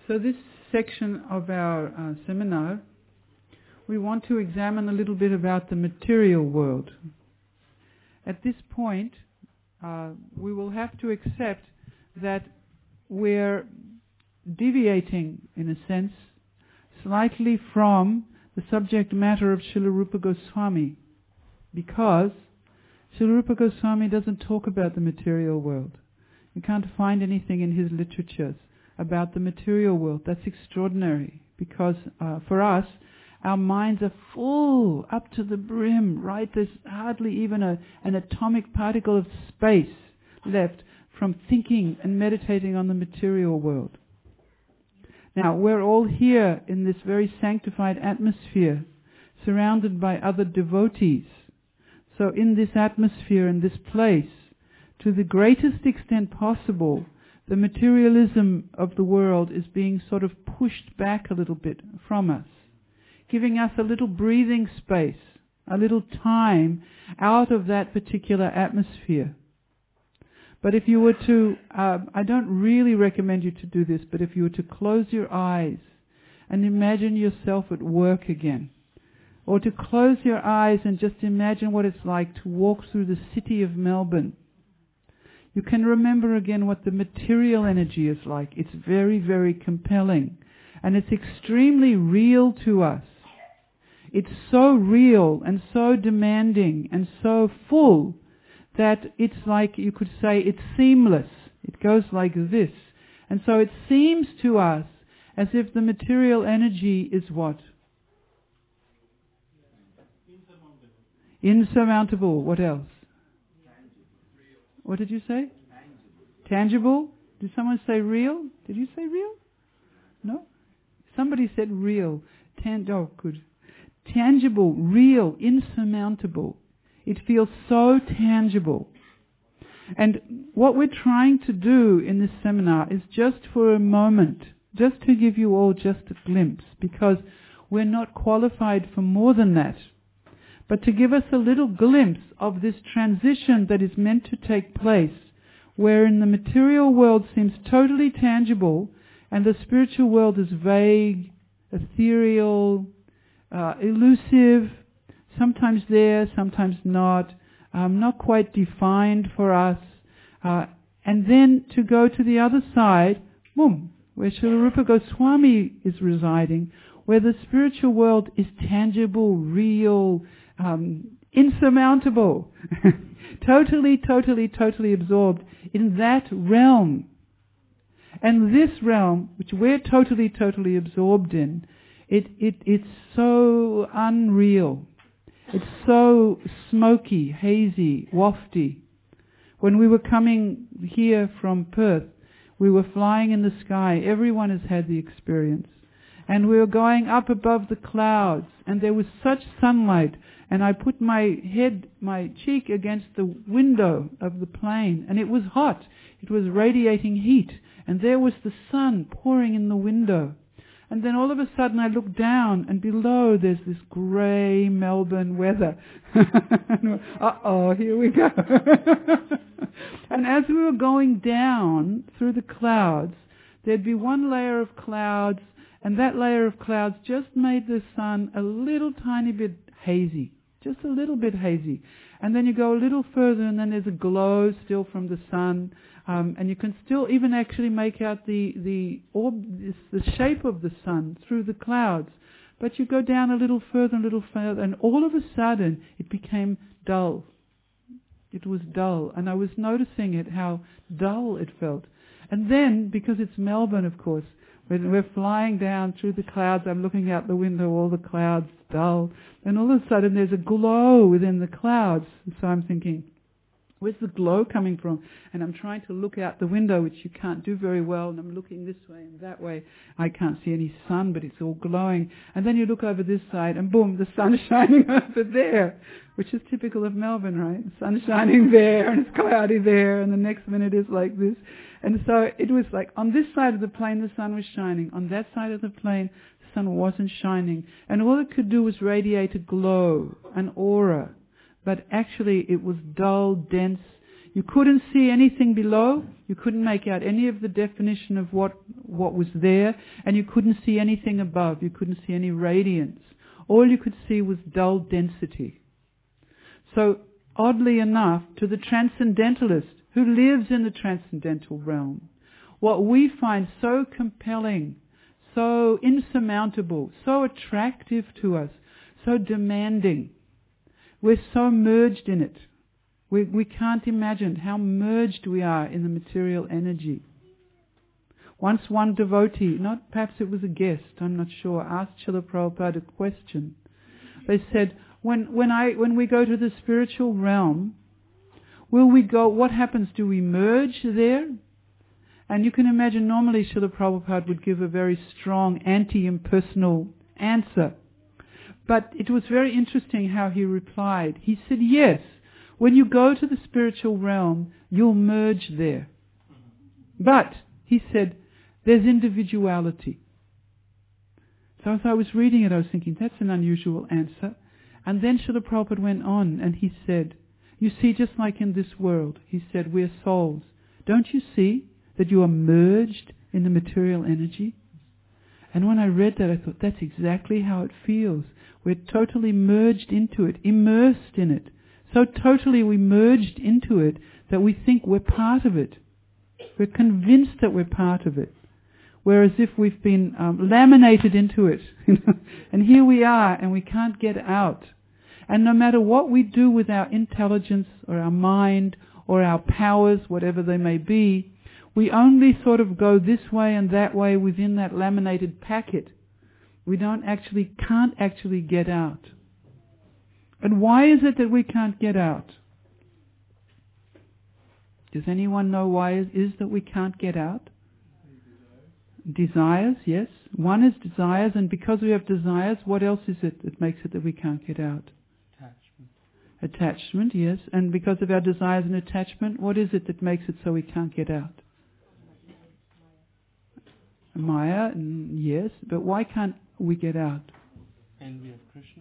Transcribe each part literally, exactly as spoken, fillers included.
So this section of our uh, seminar, we want to examine a little bit about the material world. At this point, uh, we will have to accept that we're deviating, in a sense, slightly from the subject matter of Srila Rupa Goswami, because Srila Rupa Goswami doesn't talk about the material world. You can't find anything in his literatures about the material world. That's extraordinary, because uh, for us, our minds are full up to the brim, right? There's hardly even a, an atomic particle of space left from thinking and meditating on the material world. Now, we're all here in this very sanctified atmosphere, surrounded by other devotees. So in this atmosphere, in this place, to the greatest extent possible, the materialism of the world is being sort of pushed back a little bit from us, giving us a little breathing space, a little time out of that particular atmosphere. But if you were to, uh, I don't really recommend you to do this, but if you were to close your eyes and imagine yourself at work again, or to close your eyes and just imagine what it's like to walk through the city of Melbourne, you can remember again what the material energy is like. It's very, very compelling. And it's extremely real to us. It's so real and so demanding and so full that it's like, you could say, it's seamless. It goes like this. And so it seems to us as if the material energy is what? Insurmountable. Insurmountable. What else? What did you say? Tangible. Tangible? Did someone say real? Did you say real? No? Somebody said real. Tan- oh, good. Tangible, real, insurmountable. It feels so tangible. And what we're trying to do in this seminar is just for a moment, just to give you all just a glimpse, because we're not qualified for more than that. But to give us a little glimpse of this transition that is meant to take place, wherein the material world seems totally tangible and the spiritual world is vague, ethereal, uh, elusive, sometimes there, sometimes not, um, not quite defined for us. Uh, and then to go to the other side, boom, where Srila Rupa Goswami is residing, where the spiritual world is tangible, real, um, insurmountable, totally, totally, totally absorbed in that realm. And this realm, which we're totally, totally absorbed in, it, it, it's so unreal. It's so smoky, hazy, wafty. When we were coming here from Perth, we were flying in the sky. Everyone has had the experience. And we were going up above the clouds, and there was such sunlight, and I put my head, my cheek against the window of the plane, and it was hot. It was radiating heat, and there was the sun pouring in the window. And then all of a sudden I looked down, and below there's this grey Melbourne weather. Uh-oh, here we go. And as we were going down through the clouds, there'd be one layer of clouds, and that layer of clouds just made the sun a little tiny bit hazy. Just a little bit hazy. And then you go a little further, and then there's a glow still from the sun. Um, and you can still even actually make out the the, orb, the shape of the sun through the clouds. But you go down a little further, a little further, and all of a sudden it became dull. It was dull. And I was noticing it, how dull it felt. And then, because it's Melbourne, of course, when we're flying down through the clouds, I'm looking out the window, all the clouds, dull. And all of a sudden there's a glow within the clouds. So I'm thinking, where's the glow coming from? And I'm trying to look out the window, which you can't do very well, and I'm looking this way and that way. I can't see any sun, but it's all glowing. And then you look over this side, and boom, the sun's shining over there, which is typical of Melbourne, right? The sun's shining there, and it's cloudy there, and the next minute is like this. And so it was like, on this side of the plane, the sun was shining. On that side of the plane, the sun wasn't shining. And all it could do was radiate a glow, an aura. But actually it was dull, dense. You couldn't see anything below. You couldn't make out any of the definition of what, what was there. And you couldn't see anything above. You couldn't see any radiance. All you could see was dull density. So, oddly enough, to the transcendentalist who lives in the transcendental realm, what we find so compelling, so insurmountable, so attractive to us, so demanding, we're so merged in it. We, we can't imagine how merged we are in the material energy. Once one devotee, not perhaps it was a guest, I'm not sure, asked Srila Prabhupada a question. They said, when when I when we go to the spiritual realm, will we go, what happens? Do we merge there? And you can imagine normally Srila Prabhupada would give a very strong anti-impersonal answer. But it was very interesting how he replied. He said, yes, when you go to the spiritual realm, you'll merge there. But, he said, there's individuality. So as I was reading it, I was thinking, that's an unusual answer. And then Srila Prabhupada went on and he said, you see, just like in this world, he said, we're souls. Don't you see that you are merged in the material energy? And when I read that, I thought, that's exactly how it feels. We're totally merged into it, immersed in it. So totally we merged into it that we think we're part of it. We're convinced that we're part of it. Whereas if we've been um, laminated into it, you know, and here we are and we can't get out. And no matter what we do with our intelligence or our mind or our powers, whatever they may be, we only sort of go this way and that way within that laminated packet. We don't actually, can't actually get out. And why is it that we can't get out? Does anyone know why it is that we can't get out? Desires, yes. One is desires, and because we have desires, what else is it that makes it that we can't get out? Attachment. Attachment, yes. And because of our desires and attachment, what is it that makes it so we can't get out? Maya, yes. But why can't we get out? Envy of Krishna.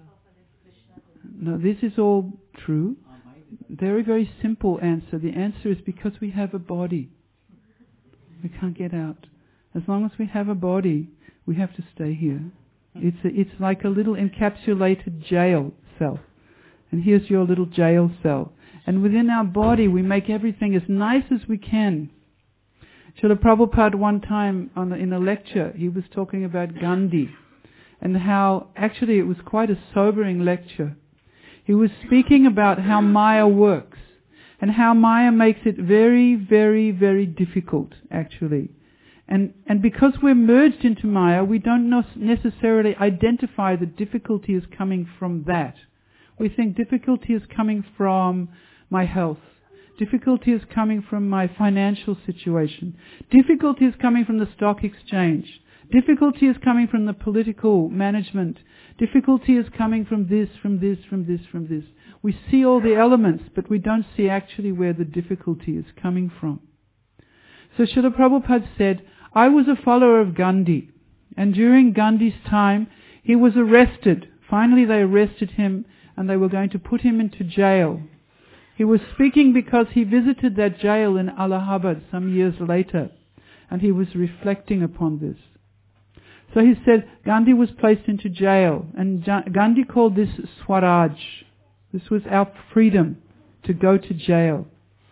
No, this is all true. Very, very simple answer. The answer is because we have a body. We can't get out. As long as we have a body, we have to stay here. It's a, it's like a little encapsulated jail cell. And here's your little jail cell. And within our body, we make everything as nice as we can. Srila Prabhupada one time on a, in a lecture, he was talking about Gandhi and how actually it was quite a sobering lecture. He was speaking about how Maya works and how Maya makes it very, very, very difficult actually. And and because we're merged into Maya, we don't necessarily identify the difficulty as coming from that. We think difficulty is coming from my health. Difficulty is coming from my financial situation. Difficulty is coming from the stock exchange. Difficulty is coming from the political management. Difficulty is coming from this, from this, from this, from this. We see all the elements, but we don't see actually where the difficulty is coming from. So Srila Prabhupada said, I was a follower of Gandhi, and during Gandhi's time, he was arrested. Finally they arrested him, and they were going to put him into jail. He was speaking because he visited that jail in Allahabad some years later, and he was reflecting upon this. So he said Gandhi was placed into jail, and Gandhi called this Swaraj. This was our freedom to go to jail.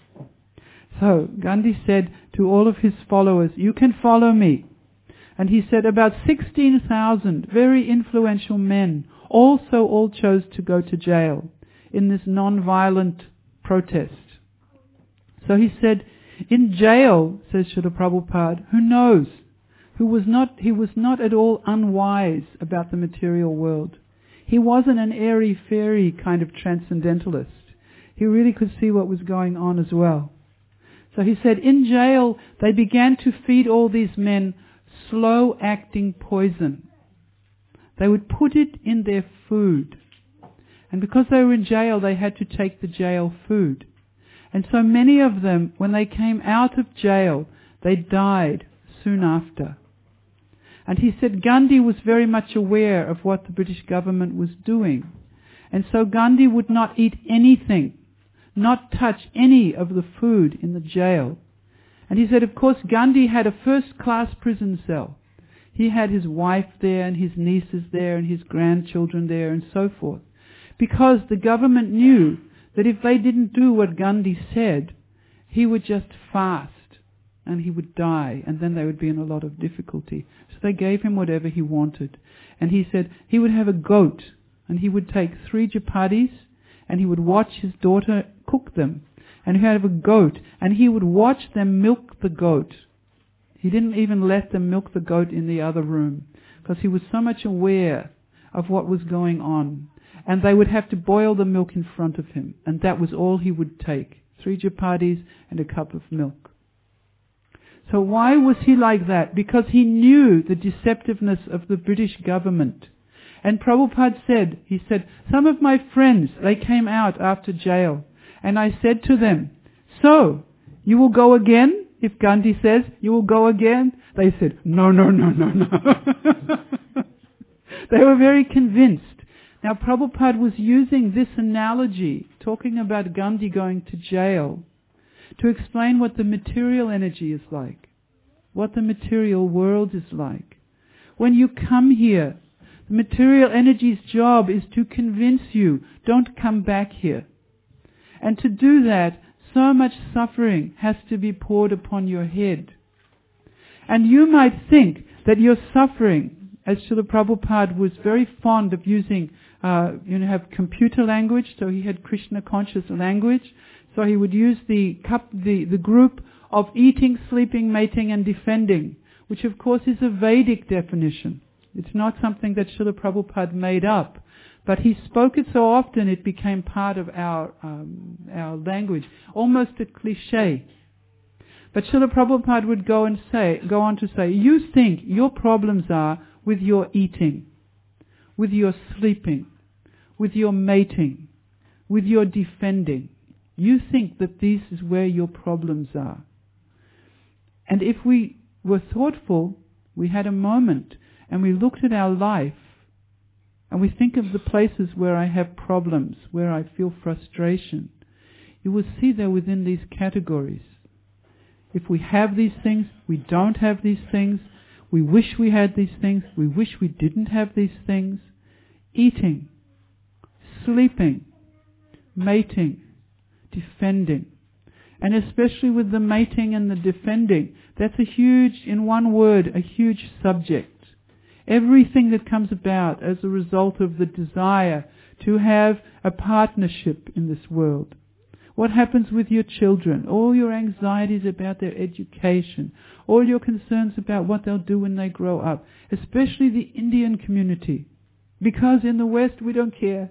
So Gandhi said to all of his followers, you can follow me. And he said about sixteen thousand very influential men also all chose to go to jail in this non-violent protest. So he said, in jail, says Srila Prabhupada, who knows? Who was not, he was not at all unwise about the material world. He wasn't an airy-fairy kind of transcendentalist. He really could see what was going on as well. So he said, in jail, they began to feed all these men slow-acting poison. They would put it in their food. And because they were in jail, they had to take the jail food. And so many of them, when they came out of jail, they died soon after. And he said Gandhi was very much aware of what the British government was doing. And so Gandhi would not eat anything not touch any of the food in the jail. And he said, of course, Gandhi had a first-class prison cell. He had his wife there and his nieces there and his grandchildren there and so forth. Because the government knew that if they didn't do what Gandhi said, he would just fast and he would die, and then they would be in a lot of difficulty. So they gave him whatever he wanted. And he said he would have a goat, and he would take three chapatis, and he would watch his daughter cook them. And he would have a goat, and he would watch them milk the goat. He didn't even let them milk the goat in the other room, because he was so much aware of what was going on. And they would have to boil the milk in front of him, and that was all he would take. Three chapatis and a cup of milk. So why was he like that? Because he knew the deceptiveness of the British government. And Prabhupada said, he said, some of my friends, they came out after jail, and I said to them, so, you will go again? If Gandhi says, you will go again? They said, no, no, no, no, no. They were very convinced. Now Prabhupada was using this analogy, talking about Gandhi going to jail, to explain what the material energy is like, what the material world is like. When you come here, the material energy's job is to convince you, don't come back here. And to do that, so much suffering has to be poured upon your head. And you might think that your suffering, as Srila Prabhupada was very fond of using, uh, you know, have computer language, so he had Krishna conscious language. So he would use the, cup, the, the group of eating, sleeping, mating and defending, which of course is a Vedic definition. It's not something that Srila Prabhupada made up. But he spoke it so often it became part of our um, our language, almost a cliche. But Srila Prabhupada would go and say, go on to say, you think your problems are with your eating, with your sleeping, with your mating, with your defending. You think that this is where your problems are. And if we were thoughtful, we had a moment and we looked at our life and we think of the places where I have problems, where I feel frustration, you will see they're within these categories. If we have these things, we don't have these things, we wish we had these things, we wish we didn't have these things. Eating, sleeping, mating, defending. And especially with the mating and the defending, that's a huge, in one word, a huge subject. Everything that comes about as a result of the desire to have a partnership in this world. What happens with your children? All your anxieties about their education. All your concerns about what they'll do when they grow up. Especially the Indian community. Because in the West we don't care.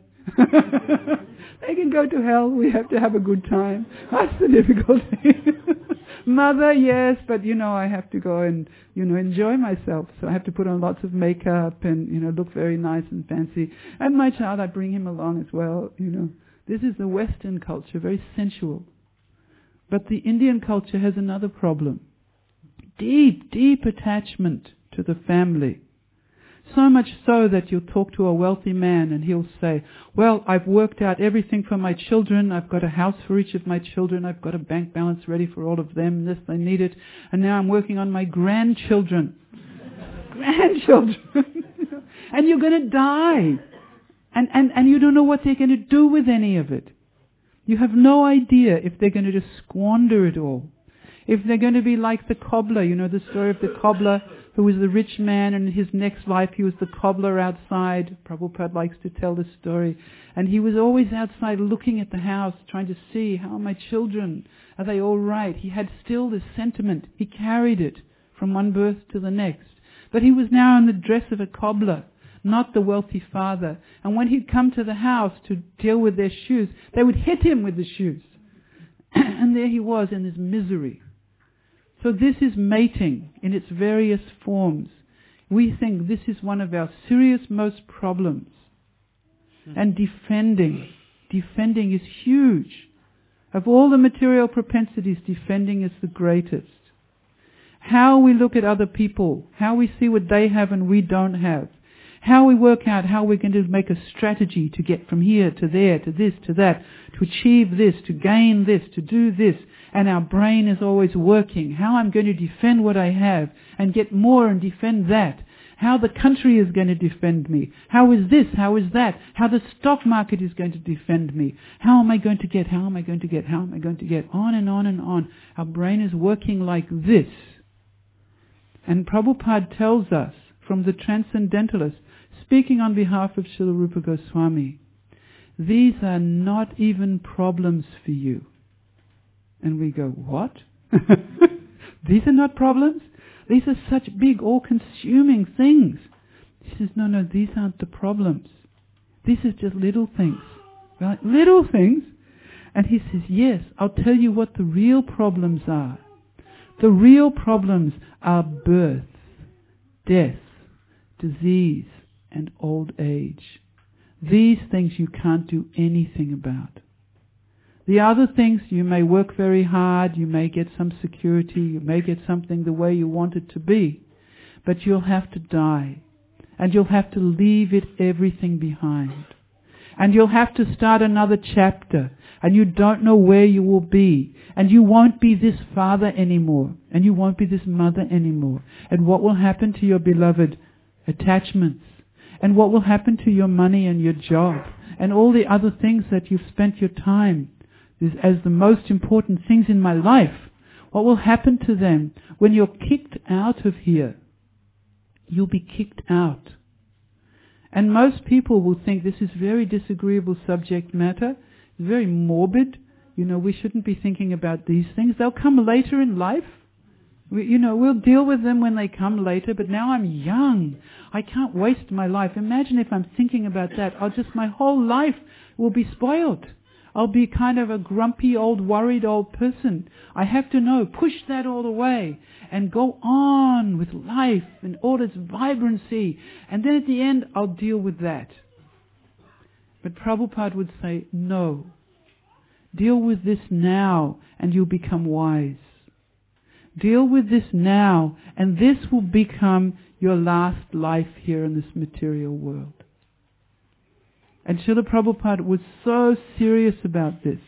They can go to hell, we have to have a good time. That's the difficulty. Mother, yes, but you know, I have to go and, you know, enjoy myself. So I have to put on lots of makeup and, you know, look very nice and fancy. And my child, I bring him along as well, you know. This is the Western culture, very sensual. But the Indian culture has another problem. Deep, deep attachment to the family. So much so that you'll talk to a wealthy man and he'll say, well, I've worked out everything for my children. I've got a house for each of my children. I've got a bank balance ready for all of them. This, they need it. And now I'm working on my grandchildren. Grandchildren. And you're going to die. And, and, and you don't know what they're going to do with any of it. You have no idea if they're going to just squander it all. If they're going to be like the cobbler, you know the story of the cobbler who was the rich man, and in his next life he was the cobbler outside. Prabhupada likes to tell this story. And he was always outside looking at the house, trying to see, how are my children? Are they all right? He had still this sentiment. He carried it from one birth to the next. But he was now in the dress of a cobbler, not the wealthy father. And when he'd come to the house to deal with their shoes, they would hit him with the shoes. And there he was in his misery. So this is mating in its various forms. We think this is one of our serious most problems. And defending. Defending is huge. Of all the material propensities, defending is the greatest. How we look at other people, how we see what they have and we don't have, How we work out how we're going to make a strategy to get from here to there, to this, to that, to achieve this, to gain this, to do this. And our brain is always working. How I'm going to defend what I have and get more and defend that. How the country is going to defend me. How is this? How is that? How the stock market is going to defend me. How am I going to get? How am I going to get? How am I going to get? On and on and on. Our brain is working like this. And Prabhupada tells us from the Transcendentalist, speaking on behalf of Srila Rupa Goswami, these are not even problems for you. And we go, what? These are not problems? These are such big, all-consuming things. He says, no, no, these aren't the problems. These are just little things. Right? Little things. And he says, yes, I'll tell you what the real problems are. The real problems are birth, death, disease, and old age. These things you can't do anything about. The other things, you may work very hard, you may get some security, you may get something the way you want it to be, but you'll have to die. And you'll have to leave it everything behind. And you'll have to start another chapter, and you don't know where you will be. And you won't be this father anymore, and you won't be this mother anymore. And what will happen to your beloved attachments? And what will happen to your money and your job? And all the other things that you've spent your time as the most important things in my life. What will happen to them when you're kicked out of here? You'll be kicked out. And most people will think this is very disagreeable subject matter, very morbid. You know, we shouldn't be thinking about these things. They'll come later in life. We, you know, we'll deal with them when they come later, but now I'm young. I can't waste my life. Imagine if I'm thinking about that. I'll just, my whole life will be spoiled. I'll be kind of a grumpy old, worried old person. I have to know, push that all away and go on with life and all its vibrancy. And then at the end, I'll deal with that. But Prabhupada would say, no. Deal with this now and you'll become wise. Deal with this now and this will become your last life here in this material world. And Srila Prabhupada was so serious about this.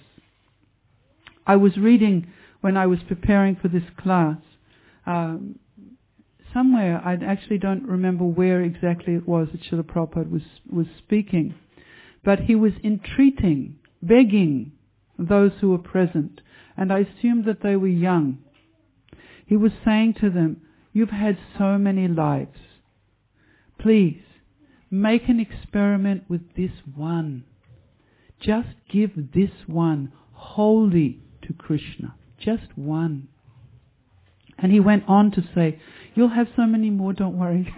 I was reading when I was preparing for this class, um, somewhere, I actually don't remember where exactly it was that Srila Prabhupada was, was speaking, but he was entreating, begging those who were present, and I assumed that they were young. He was saying to them, you've had so many lives. Please, make an experiment with this one. Just give this one wholly to Krishna. Just one. And he went on to say, you'll have so many more, don't worry.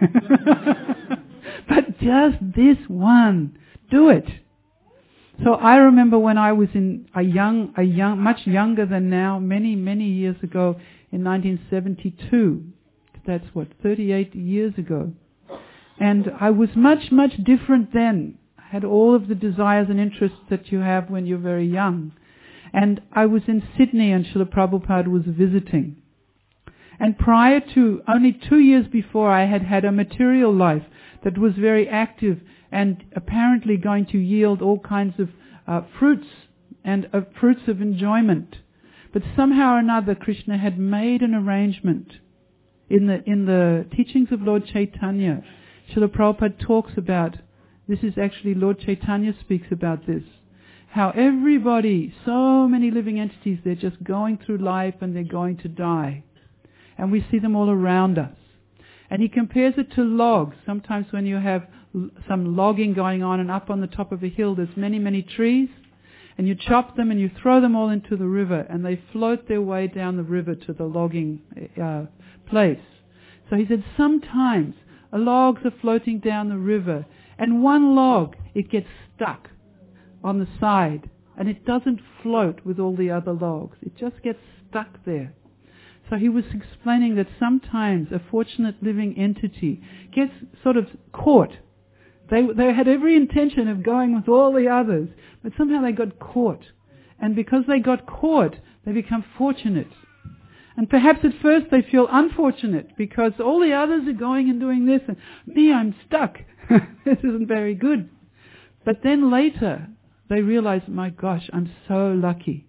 But just this one. Do it. So I remember when I was in a young, a young, much younger than now, many, many years ago, in nineteen seventy-two. That's what, thirty-eight years ago. And I was much, much different then. I had all of the desires and interests that you have when you're very young. And I was in Sydney and Srila Prabhupada was visiting. And prior to, only two years before, I had had a material life that was very active and apparently going to yield all kinds of uh, fruits and uh, fruits of enjoyment. But somehow or another, Krishna had made an arrangement. In the, in the teachings of Lord Chaitanya, Srila Prabhupada talks about, this is actually Lord Chaitanya speaks about this, how everybody, so many living entities, they're just going through life and they're going to die. And we see them all around us. And he compares it to logs. Sometimes when you have l- some logging going on and up on the top of a hill, there's many, many trees, and you chop them and you throw them all into the river, and they float their way down the river to the logging uh, place. So he said, sometimes logs are floating down the river, and one log, it gets stuck on the side, and it doesn't float with all the other logs. It just gets stuck there. So he was explaining that sometimes a fortunate living entity gets sort of caught. They, they had every intention of going with all the others, but somehow they got caught. And because they got caught, they become fortunate. And perhaps at first they feel unfortunate because all the others are going and doing this, and me, I'm stuck. this isn't very good. But then later, they realized, my gosh, I'm so lucky.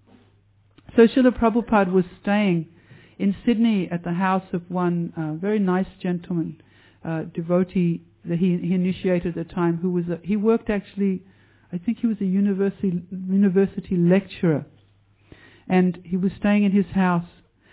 So Srila Prabhupada was staying in Sydney at the house of one uh, very nice gentleman, uh, devotee that he, he initiated at the time, who was a, he worked actually, I think he was a university university lecturer, and he was staying in his house.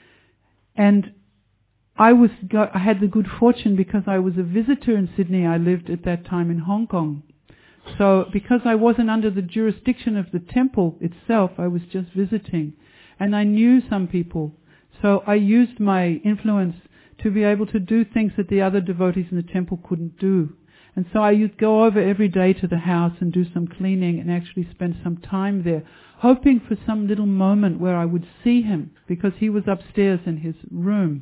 And I was go, I had the good fortune, because I was a visitor in Sydney. I lived at that time in Hong Kong. So because I wasn't under the jurisdiction of the temple itself, I was just visiting. And I knew some people. So I used my influence to be able to do things that the other devotees in the temple couldn't do. And so I would go over every day to the house and do some cleaning and actually spend some time there, hoping for some little moment where I would see him, because he was upstairs in his room.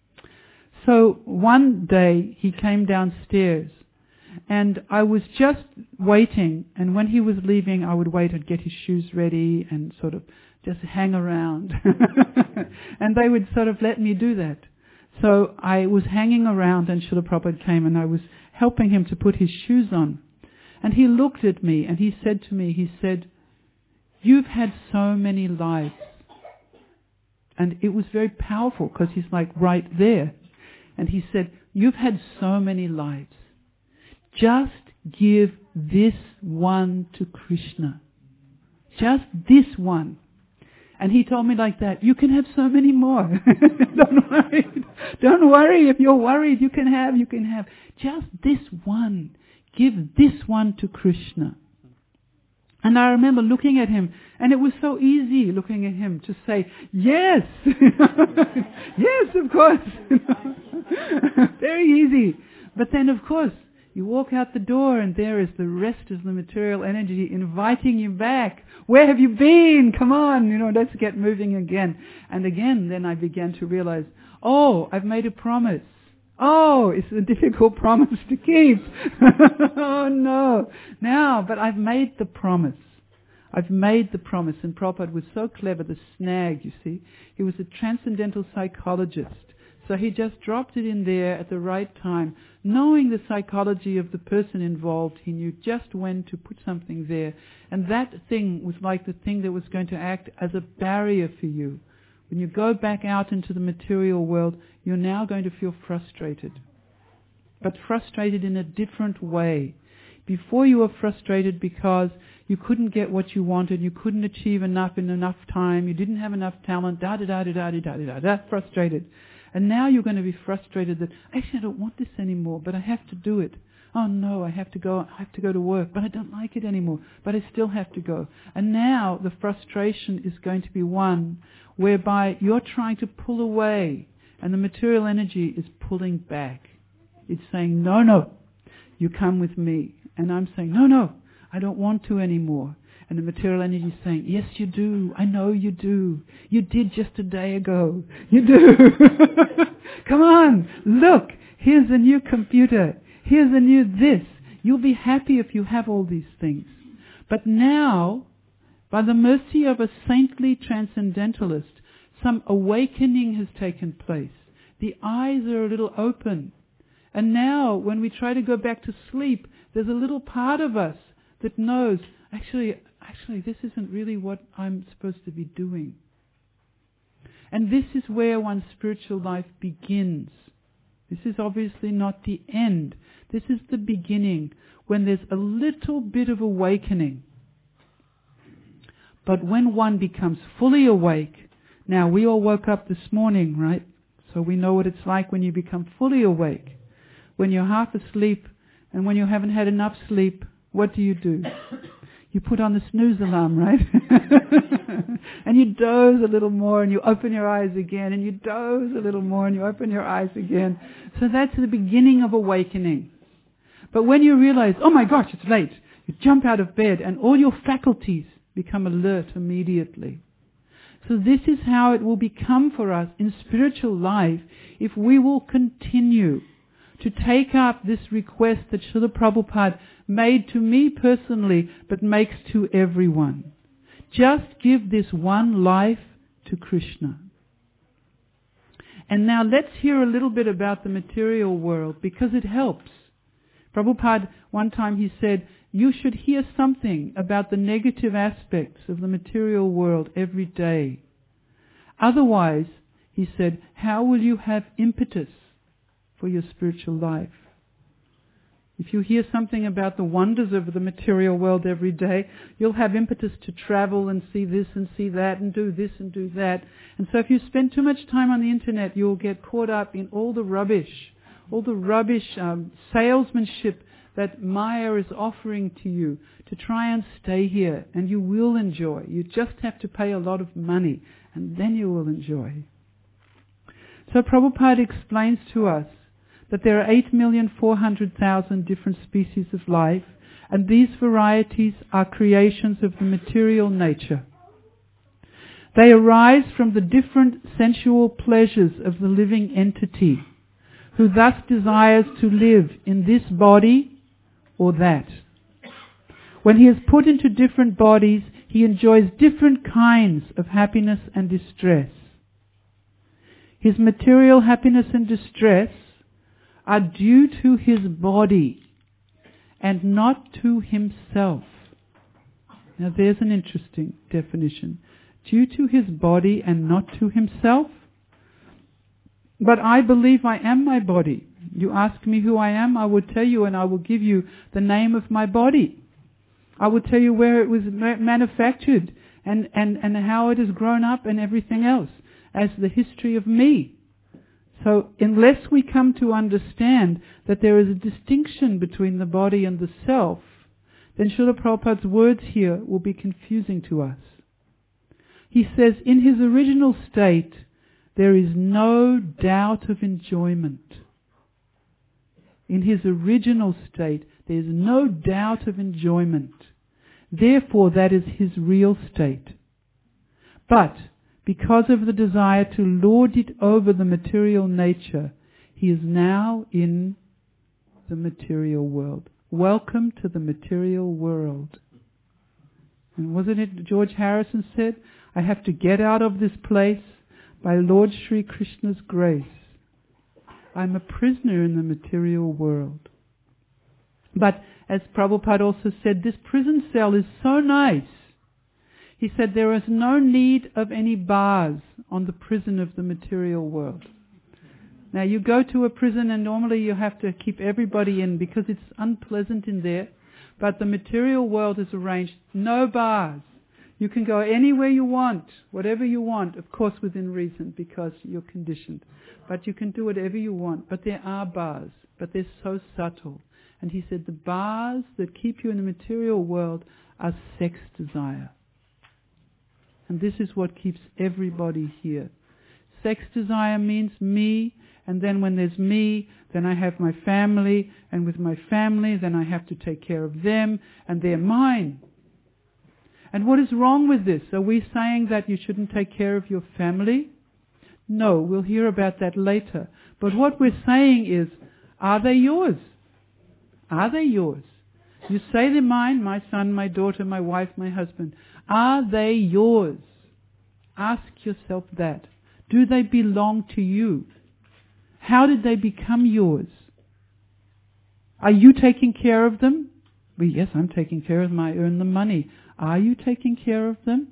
So one day he came downstairs, and I was just waiting, and when he was leaving, I would wait and get his shoes ready and sort of just hang around. And they would sort of let me do that. So I was hanging around, and Srila Prabhupada came, and I was helping him to put his shoes on. And he looked at me, and he said to me, he said, "You've had so many lives." And it was very powerful, because he's like right there. And he said, "You've had so many lives. Just give this one to Krishna. Just this one." And he told me like that, "You can have so many more." Don't worry. Don't worry. If you're worried, you can have, you can have. Just this one. Give this one to Krishna. And I remember looking at him, and it was so easy looking at him to say, yes, yes, of course. Very easy. But then, of course, you walk out the door, and there is the rest of the material energy inviting you back. Where have you been? Come on, you know, let's get moving again. And again, then I began to realize, oh, I've made a promise. Oh, it's a difficult promise to keep. Oh no. Now, but I've made the promise. I've made the promise. And Prabhupada was so clever, the snag, you see. He was a transcendental psychologist. So he just dropped it in there at the right time. Knowing the psychology of the person involved, he knew just when to put something there. And that thing was like the thing that was going to act as a barrier for you. When you go back out into the material world, you're now going to feel frustrated. But frustrated in a different way. Before you were frustrated because you couldn't get what you wanted, you couldn't achieve enough in enough time, you didn't have enough talent, da da da da da da da da da, frustrated. And now you're going to be frustrated that, actually I don't want this anymore, but I have to do it. Oh no, I have to go, I have to go to work, but I don't like it anymore, but I still have to go. And now the frustration is going to be one whereby you're trying to pull away, and the material energy is pulling back. It's saying, no, no, you come with me. And I'm saying, no, no, I don't want to anymore. And the material energy is saying, yes, you do. I know you do. You did just a day ago. You do. Come on, look, here's a new computer. Here's a new this. You'll be happy if you have all these things. But now, by the mercy of a saintly transcendentalist, some awakening has taken place. The eyes are a little open. And now, when we try to go back to sleep, there's a little part of us that knows, actually, actually, this isn't really what I'm supposed to be doing. And this is where one's spiritual life begins. This is obviously not the end. This is the beginning, when there's a little bit of awakening. But when one becomes fully awake, now we all woke up this morning, right? So we know what it's like when you become fully awake. When you're half asleep and when you haven't had enough sleep, what do you do? You put on the snooze alarm, right? And you doze a little more and you open your eyes again, and you doze a little more and you open your eyes again. So that's the beginning of awakening. But when you realize, oh my gosh, it's late, you jump out of bed and all your faculties become alert immediately. So this is how it will become for us in spiritual life if we will continue to take up this request that Srila Prabhupada made to me personally, but makes to everyone. Just give this one life to Krishna. And now let's hear a little bit about the material world, because it helps. Prabhupada, one time he said, you should hear something about the negative aspects of the material world every day. Otherwise, he said, how will you have impetus for your spiritual life? If you hear something about the wonders of the material world every day, you'll have impetus to travel and see this and see that and do this and do that. And so if you spend too much time on the internet, you'll get caught up in all the rubbish, all the rubbish um, salesmanship that Maya is offering to you to try and stay here. And you will enjoy. You just have to pay a lot of money and then you will enjoy. So Prabhupada explains to us that there are eight million four hundred thousand different species of life, and these varieties are creations of the material nature. They arise from the different sensual pleasures of the living entity, who thus desires to live in this body or that. When he is put into different bodies, he enjoys different kinds of happiness and distress. His material happiness and distress are due to his body and not to himself. Now there's an interesting definition. Due to his body and not to himself. But I believe I am my body. You ask me who I am, I will tell you, and I will give you the name of my body. I will tell you where it was manufactured and, and, and how it has grown up and everything else as the history of me. So unless we come to understand that there is a distinction between the body and the self, then Srila Prabhupada's words here will be confusing to us. He says, in his original state, there is no doubt of enjoyment. In his original state, there is no doubt of enjoyment. Therefore, that is his real state. But because of the desire to lord it over the material nature, he is now in the material world. Welcome to the material world. And wasn't it George Harrison said, I have to get out of this place by Lord Sri Krishna's grace. I'm a prisoner in the material world. But as Prabhupada also said, this prison cell is so nice. He said there is no need of any bars on the prison of the material world. Now you go to a prison and normally you have to keep everybody in because it's unpleasant in there. But the material world is arranged, no bars. You can go anywhere you want, whatever you want, of course within reason because you're conditioned. But you can do whatever you want. But there are bars, but they're so subtle. And he said the bars that keep you in the material world are sex desire. And this is what keeps everybody here. Sex desire means me, and then when there's me, then I have my family, and with my family, then I have to take care of them, and they're mine. And what is wrong with this? Are we saying that you shouldn't take care of your family? No, we'll hear about that later. But what we're saying is, are they yours? Are they yours? You say they're mine, my son, my daughter, my wife, my husband. Are they yours? Ask yourself that. Do they belong to you? How did they become yours? Are you taking care of them? Well, yes, I'm taking care of them. I earn the money. Are you taking care of them?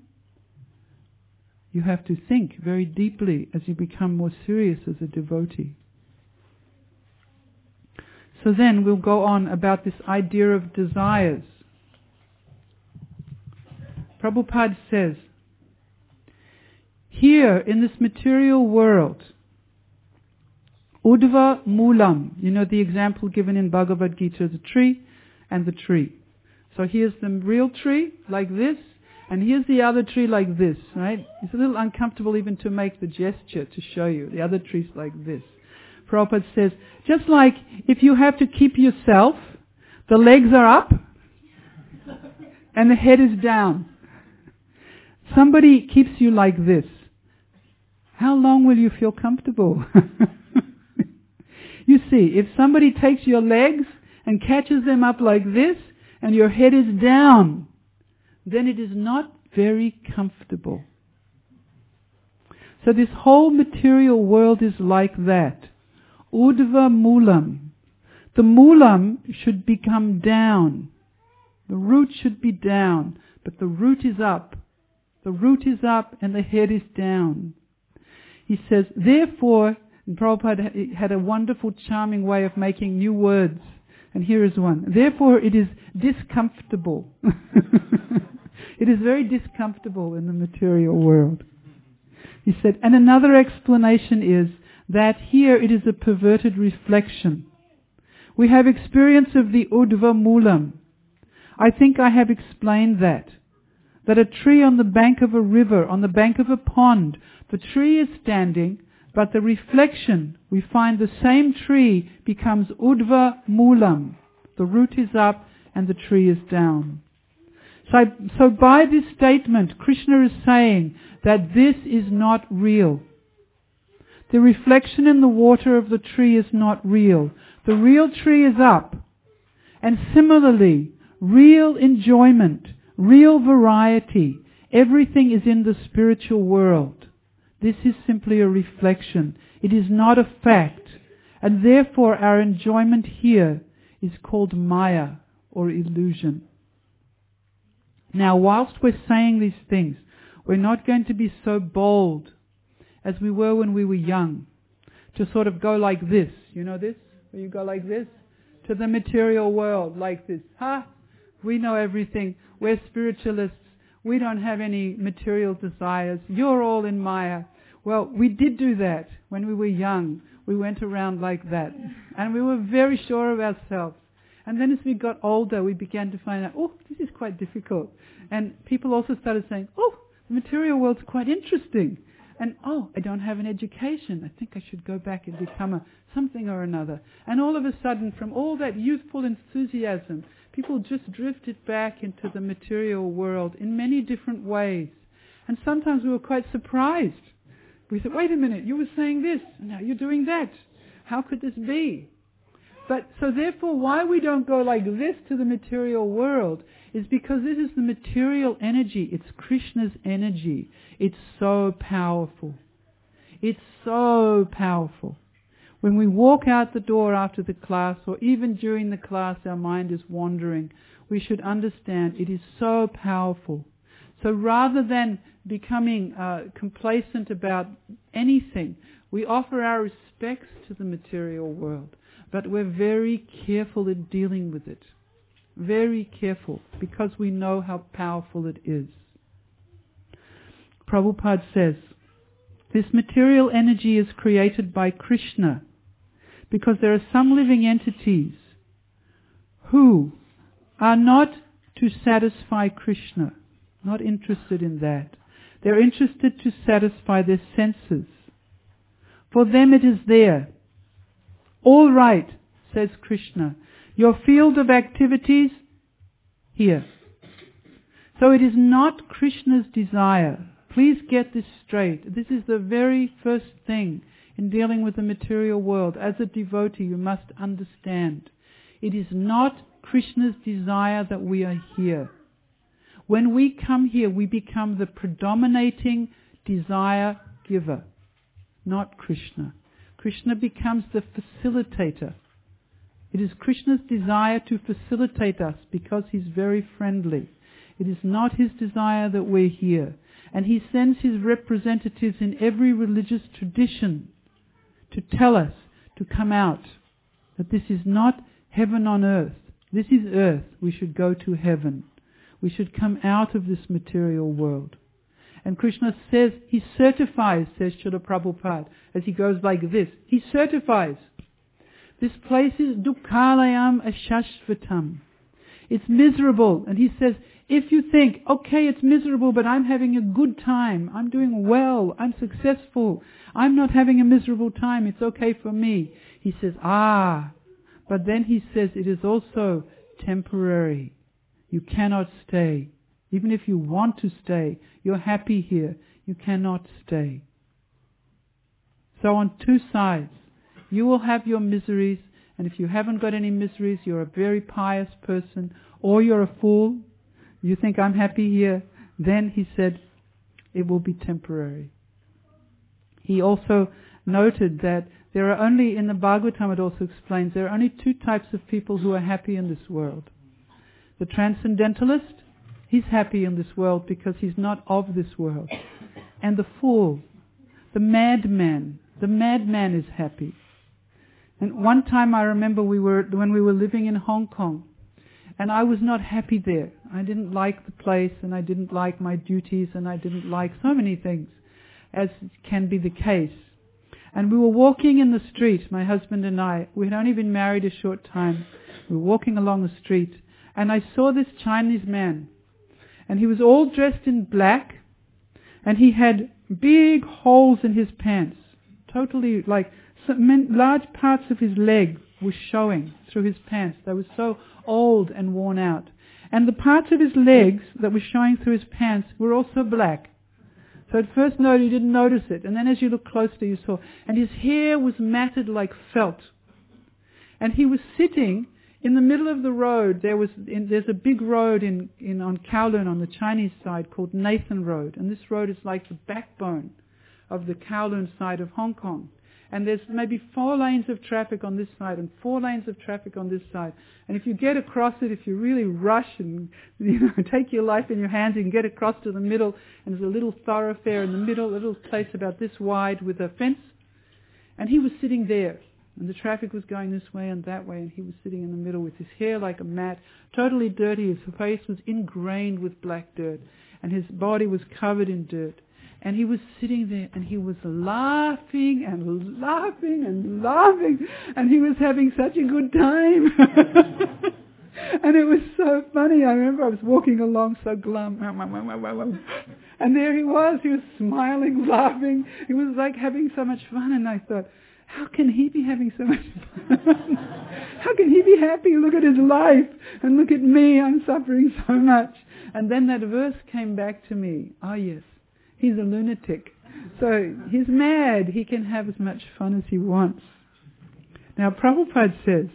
You have to think very deeply as you become more serious as a devotee. So then we'll go on about this idea of desires. Prabhupada says, here in this material world, Udva Moolam, you know the example given in Bhagavad Gita, the tree and the tree. So here's the real tree, like this, and here's the other tree like this, right? It's a little uncomfortable even to make the gesture to show you. The other tree's like this. Prabhupada says, just like if you have to keep yourself, the legs are up and the head is down. Somebody keeps you like this. How long will you feel comfortable? You see, if somebody takes your legs and catches them up like this and your head is down, then it is not very comfortable. So this whole material world is like that. Udva Moolam. The moolam should become down. The root should be down, but the root is up. The root is up and the head is down. He says, therefore, and Prabhupada had a wonderful, charming way of making new words. And here is one. Therefore, it is discomfortable. It is very discomfortable in the material world. He said, and another explanation is that here it is a perverted reflection. We have experience of the Udva Moolam. I think I have explained that. That a tree on the bank of a river, on the bank of a pond, the tree is standing, but the reflection, we find the same tree becomes Udva Moolam. The root is up and the tree is down. So, so by this statement, Krishna is saying that this is not real. The reflection in the water of the tree is not real. The real tree is up. And similarly, real enjoyment, real variety, everything is in the spiritual world. This is simply a reflection. It is not a fact. And therefore our enjoyment here is called Maya, or illusion. Now, whilst we're saying these things, we're not going to be so bold as we were when we were young, to sort of go like this. You know this? Where you go like this? To the material world, like this. Ha! We know everything. We're spiritualists. We don't have any material desires. You're all in Maya. Well, we did do that when we were young. We went around like that. And we were very sure of ourselves. And then as we got older, we began to find out, oh, this is quite difficult. And people also started saying, oh, the material world's quite interesting. And, oh, I don't have an education. I think I should go back and become a something or another. And all of a sudden, from all that youthful enthusiasm, people just drifted back into the material world in many different ways. And sometimes we were quite surprised. We said, wait a minute, you were saying this, and now you're doing that. How could this be? But so therefore, why we don't go like this to the material world is because this is the material energy. It's Krishna's energy. It's so powerful. It's so powerful. When we walk out the door after the class, or even during the class our mind is wandering, we should understand it is so powerful. So rather than becoming uh, complacent about anything, we offer our respects to the material world. But we're very careful in dealing with it. Very careful, because we know how powerful it is. Prabhupada says, this material energy is created by Krishna because there are some living entities who are not to satisfy Krishna, not interested in that. They're interested to satisfy their senses. For them it is there. All right, says Krishna, your field of activities, here. So it is not Krishna's desire. Please get this straight. This is the very first thing in dealing with the material world. As a devotee, you must understand. It is not Krishna's desire that we are here. When we come here, we become the predominating desire giver, not Krishna. Krishna becomes the facilitator. It is Krishna's desire to facilitate us because He's very friendly. It is not His desire that we're here. And He sends His representatives in every religious tradition to tell us to come out. That this is not heaven on earth. This is earth. We should go to heaven. We should come out of this material world. And Krishna says, He certifies, says Srila Prabhupada, as He goes like this. He certifies. This place is dukkhalayam ashashvatam. It's miserable. And He says, if you think, okay, it's miserable, but I'm having a good time, I'm doing well, I'm successful, I'm not having a miserable time, it's okay for me. He says, ah, but then He says it is also temporary. You cannot stay. Even if you want to stay, you're happy here, you cannot stay. So on two sides, you will have your miseries, and if you haven't got any miseries, you're a very pious person, or you're a fool. You think, I'm happy here. Then He said, it will be temporary. He also noted that There are only, in the Bhagavatam it also explains, there are only two types of people who are happy in this world. The transcendentalist, he's happy in this world because he's not of this world. And the fool, the madman, the madman is happy. And one time I remember we were when we were living in Hong Kong, and I was not happy there. I didn't like the place, and I didn't like my duties, and I didn't like so many things, as can be the case. And we were walking in the street, my husband and I. We had only been married a short time. We were walking along the street, and I saw this Chinese man. And he was all dressed in black, and he had big holes in his pants. Totally, like, some, large parts of his leg were showing through his pants. They were so old and worn out. And the parts of his legs that were showing through his pants were also black. So at first note you didn't notice it, and then as you looked closer you saw. And his hair was matted like felt. And he was sitting in the middle of the road. There was in, there's a big road in, in on Kowloon on the Chinese side called Nathan Road, and this road is like the backbone of the Kowloon side of Hong Kong. And there's maybe four lanes of traffic on this side and four lanes of traffic on this side. And if you get across it, if you really rush and you know take your life in your hands, you can get across to the middle. And there's a little thoroughfare in the middle, a little place about this wide with a fence. And he was sitting there. And the traffic was going this way and that way. And he was sitting in the middle with his hair like a mat, totally dirty. His face was ingrained with black dirt. And his body was covered in dirt. And he was sitting there and he was laughing and laughing and laughing. And he was having such a good time. And it was so funny. I remember I was walking along so glum. And there he was. He was smiling, laughing. He was like having so much fun. And I thought, how can he be having so much fun? How can he be happy? Look at his life. And look at me. I'm suffering so much. And then that verse came back to me. Oh yes. He's a lunatic. So he's mad. He can have as much fun as he wants. Now Prabhupada says,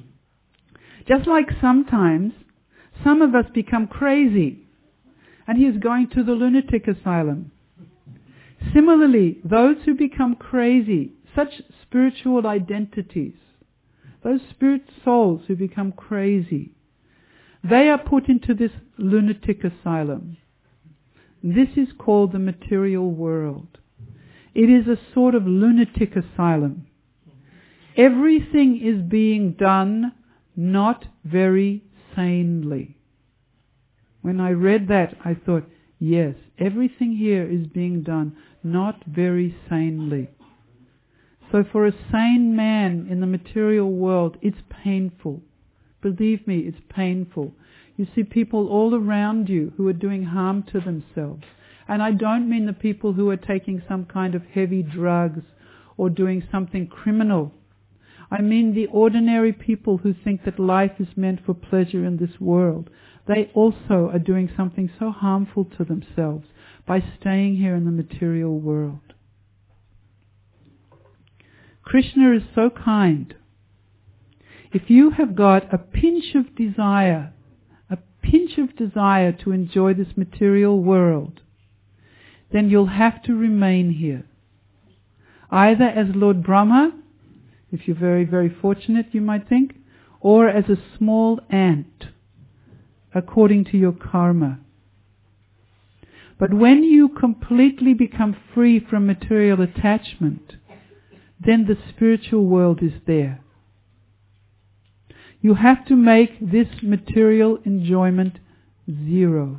just like sometimes some of us become crazy and he is going to the lunatic asylum. Similarly, those who become crazy, such spiritual identities, those spirit souls who become crazy, they are put into this lunatic asylum. This is called the material world. It is a sort of lunatic asylum. Everything is being done not very sanely. When I read that, I thought, yes, everything here is being done not very sanely. So for a sane man in the material world, it's painful. Believe me, it's painful. You see people all around you who are doing harm to themselves. And I don't mean the people who are taking some kind of heavy drugs or doing something criminal. I mean the ordinary people who think that life is meant for pleasure in this world. They also are doing something so harmful to themselves by staying here in the material world. Krishna is so kind. If you have got a pinch of desire, pinch of desire to enjoy this material world, then you'll have to remain here. Either as Lord Brahma, if you're very, very fortunate, you might think, or as a small ant, according to your karma. But when you completely become free from material attachment, then the spiritual world is there. You have to make this material enjoyment zero.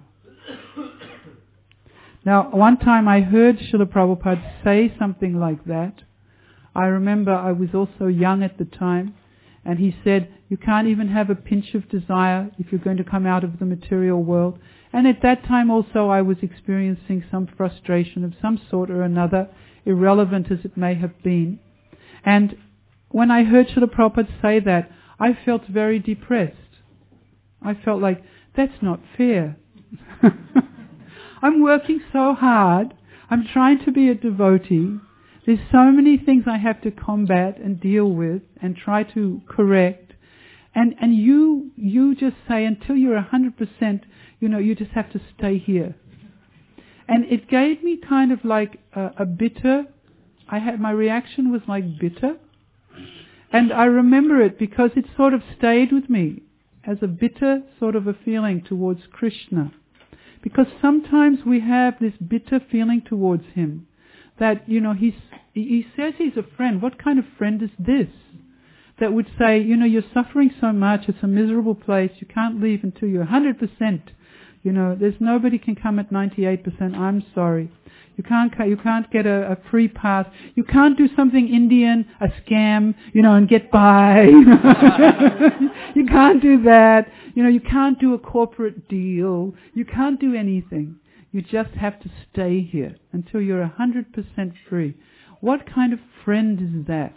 Now, one time I heard Srila Prabhupada say something like that. I remember I was also young at the time, and he said, you can't even have a pinch of desire if you're going to come out of the material world. And at that time also I was experiencing some frustration of some sort or another, irrelevant as it may have been. And when I heard Srila Prabhupada say that, I felt very depressed. I felt like, that's not fair. I'm working so hard. I'm trying to be a devotee. There's so many things I have to combat and deal with and try to correct. And and you you just say, until you're one hundred percent, you know, you just have to stay here. And it gave me kind of like a, a bitter, I had, my reaction was like bitter. And I remember it because it sort of stayed with me as a bitter sort of a feeling towards Krishna. Because sometimes we have this bitter feeling towards him that, you know, he's, he says he's a friend. What kind of friend is this? That would say, you know, you're suffering so much, it's a miserable place, you can't leave until you're one hundred percent. You know, there's nobody can come at ninety-eight percent, I'm sorry. You can't you can't get a, a free pass. You can't do something Indian, a scam, you know, and get by. You can't do that. You know, you can't do a corporate deal. You can't do anything. You just have to stay here until you're one hundred percent free. What kind of friend is that?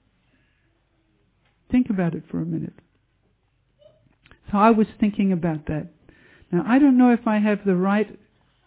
Think about it for a minute. So I was thinking about that. Now, I don't know if I have the right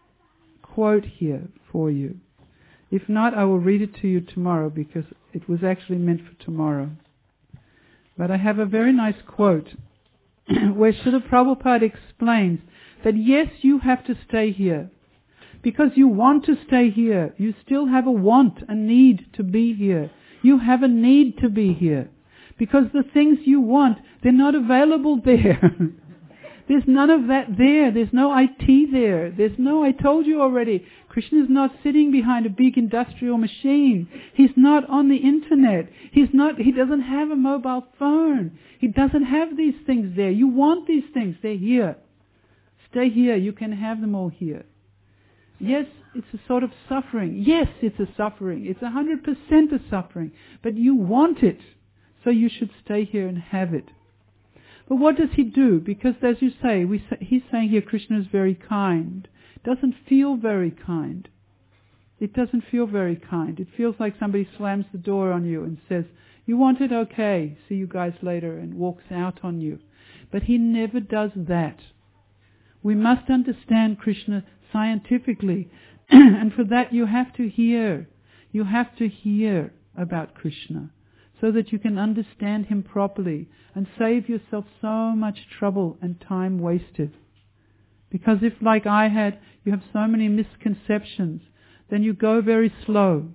quote here for you. If not, I will read it to you tomorrow because it was actually meant for tomorrow. But I have a very nice quote where Srila Prabhupada explains that yes, you have to stay here because you want to stay here. You still have a want, a need to be here. You have a need to be here because the things you want, they're not available there. There's none of that there. There's no I T there. There's no, I told you already, Krishna is not sitting behind a big industrial machine. He's not on the internet. He's not, he doesn't have a mobile phone. He doesn't have these things there. You want these things. They're here. Stay here. You can have them all here. Yes, it's a sort of suffering. Yes, it's a suffering. It's a hundred percent a suffering. But you want it. So you should stay here and have it. But what does he do? Because as you say, we say he's saying here Krishna is very kind. It doesn't feel very kind. It doesn't feel very kind. It feels like somebody slams the door on you and says, you want it? Okay, see you guys later, and walks out on you. But he never does that. We must understand Krishna scientifically. And for that you have to hear. You have to hear about Krishna, so that you can understand him properly and save yourself so much trouble and time wasted. Because if, like I had, you have so many misconceptions, then you go very slow.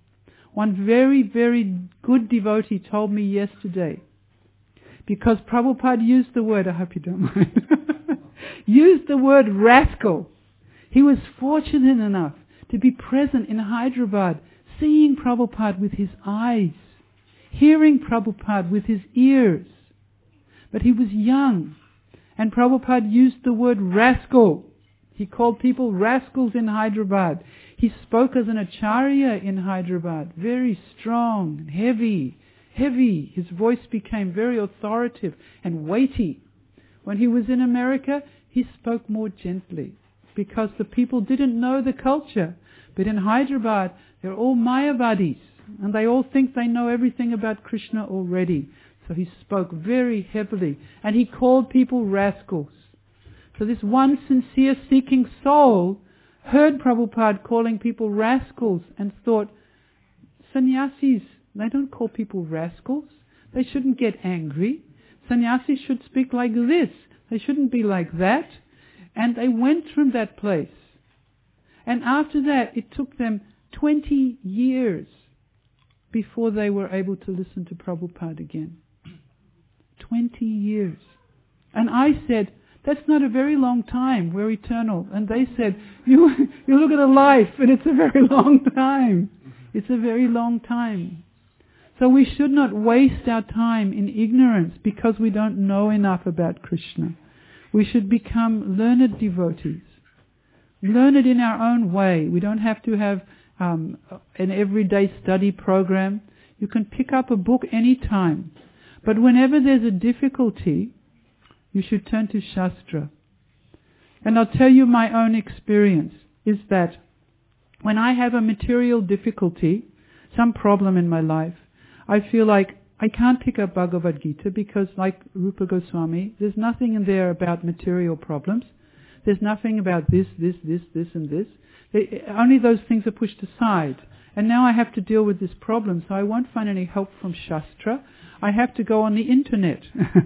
One very, very good devotee told me yesterday, because Prabhupada used the word, I hope you don't mind, used the word rascal. He was fortunate enough to be present in Hyderabad, seeing Prabhupada with his eyes, hearing Prabhupada with his ears. But he was young. And Prabhupada used the word rascal. He called people rascals in Hyderabad. He spoke as an acharya in Hyderabad. Very strong, heavy, heavy. His voice became very authoritative and weighty. When he was in America, he spoke more gently because the people didn't know the culture. But in Hyderabad, they're all Mayavadis. And they all think they know everything about Krishna already. So he spoke very heavily. And he called people rascals. So this one sincere seeking soul heard Prabhupada calling people rascals and thought, sannyasis, they don't call people rascals. They shouldn't get angry. Sannyasis should speak like this. They shouldn't be like that. And they went from that place. And after that, it took them twenty years before they were able to listen to Prabhupada again. Twenty years. And I said, that's not a very long time, we're eternal. And they said, you, you look at a life and it's a very long time. It's a very long time. So we should not waste our time in ignorance because we don't know enough about Krishna. We should become learned devotees. Learn it in our own way. We don't have to have Um, an everyday study program. You can pick up a book any time. But whenever there's a difficulty, you should turn to Shastra. And I'll tell you my own experience is that when I have a material difficulty, some problem in my life, I feel like I can't pick up Bhagavad Gita because, like Rupa Goswami, there's nothing in there about material problems. There's nothing about this, this, this, this and this. They, only those things are pushed aside. And now I have to deal with this problem, so I won't find any help from Shastra. I have to go on the internet.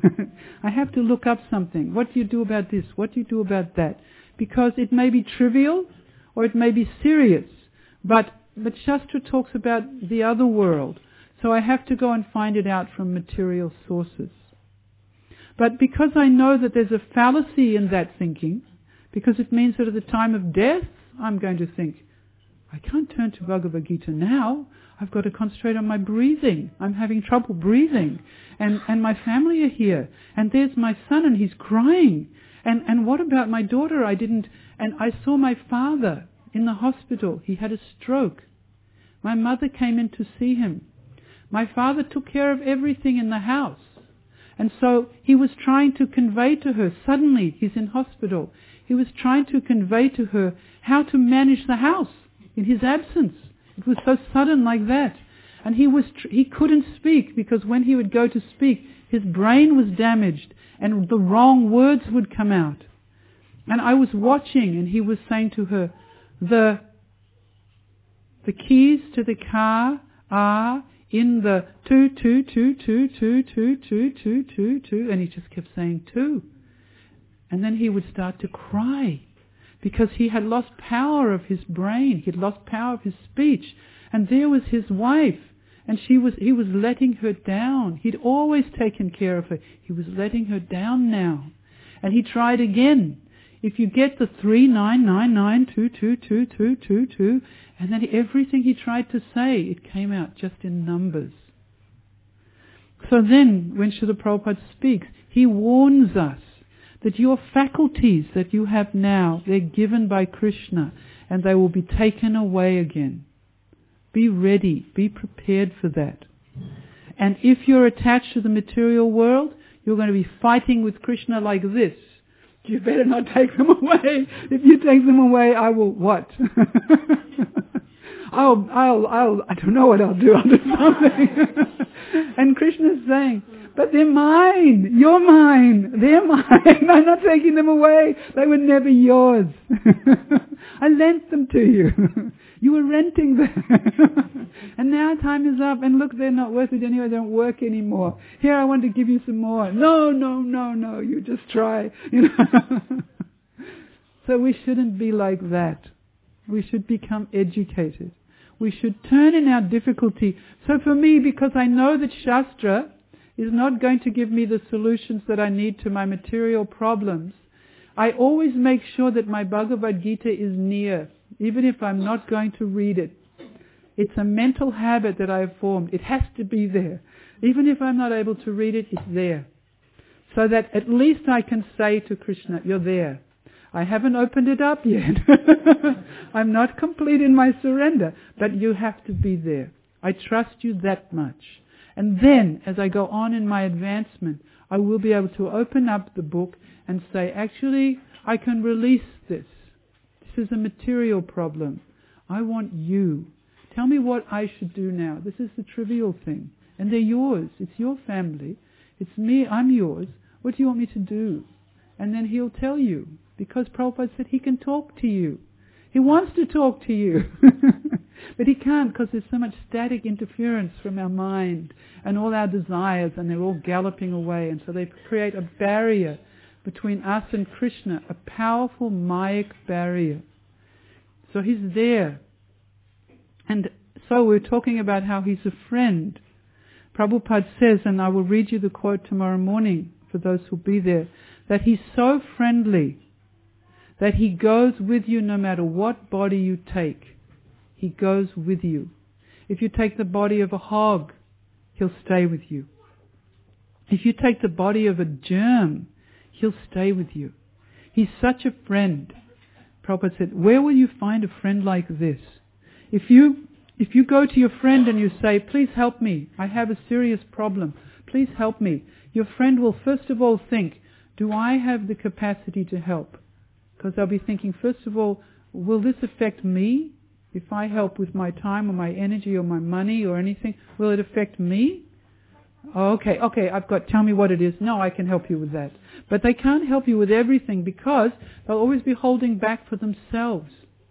I have to look up something. What do you do about this? What do you do about that? Because it may be trivial or it may be serious. But, but Shastra talks about the other world. So I have to go and find it out from material sources. But because I know that there's a fallacy in that thinking, because it means that at the time of death, I'm going to think, I can't turn to Bhagavad Gita now. I've got to concentrate on my breathing. I'm having trouble breathing. And, and my family are here. And there's my son and he's crying. And, and what about my daughter? I didn't... And I saw my father in the hospital. He had a stroke. My mother came in to see him. My father took care of everything in the house. And so he was trying to convey to her, suddenly he's in hospital, he was trying to convey to her how to manage the house in his absence. It was so sudden like that. And he was tr- he couldn't speak because when he would go to speak, his brain was damaged and the wrong words would come out. And I was watching and he was saying to her, the, the keys to the car are in the two, two, two, two, two, two, two, two, two, two, and he just kept saying two. And then he would start to cry because he had lost power of his brain. He had lost power of his speech. And there was his wife, and she was he was letting her down. He'd always taken care of her. He was letting her down now. And he tried again. If you get the three, nine, nine, nine, two, two, two, two, two, two, and then everything he tried to say, it came out just in numbers. So then, when Srila Prabhupada speaks, he warns us that your faculties that you have now, they're given by Krishna, and they will be taken away again. Be ready, be prepared for that. And if you're attached to the material world, you're going to be fighting with Krishna like this. You better not take them away. If you take them away, I will what? I'll, I'll, I'll, I don't know what I'll do. I'll do something. And Krishna is saying, but they're mine. You're mine. They're mine. I'm not taking them away. They were never yours. I lent them to you. You were renting them. And now time is up. And look, they're not worth it anyway. They don't work anymore. Here, I want to give you some more. No, no, no, no. You just try. You know. So we shouldn't be like that. We should become educated. We should turn in our difficulty. So for me, because I know that Shastra is not going to give me the solutions that I need to my material problems, I always make sure that my Bhagavad Gita is near, even if I'm not going to read it. It's a mental habit that I have formed. It has to be there. Even if I'm not able to read it, it's there. So that at least I can say to Krishna, you're there. I haven't opened it up yet. I'm not complete in my surrender, but you have to be there. I trust you that much. And then, as I go on in my advancement, I will be able to open up the book and say, actually, I can release this. This is a material problem. I want you. Tell me what I should do now. This is the trivial thing. And they're yours. It's your family. It's me. I'm yours. What do you want me to do? And then he'll tell you. Because Prabhupada said he can talk to you. He wants to talk to you. But he can't because there's so much static interference from our mind and all our desires, and they're all galloping away. And so they create a barrier between us and Krishna, a powerful Mayic barrier. So he's there. And so we're talking about how he's a friend. Prabhupada says, and I will read you the quote tomorrow morning for those who'll be there, that he's so friendly that he goes with you no matter what body you take. He goes with you. If you take the body of a hog, he'll stay with you. If you take the body of a germ, he'll stay with you. He's such a friend. Prabhupada said, where will you find a friend like this? If you, if you go to your friend and you say, please help me, I have a serious problem, please help me, your friend will first of all think, do I have the capacity to help? Because they'll be thinking, first of all, will this affect me? If I help with my time or my energy or my money or anything, will it affect me? Oh, okay, okay, I've got, tell me what it is. No, I can help you with that. But they can't help you with everything because they'll always be holding back for themselves.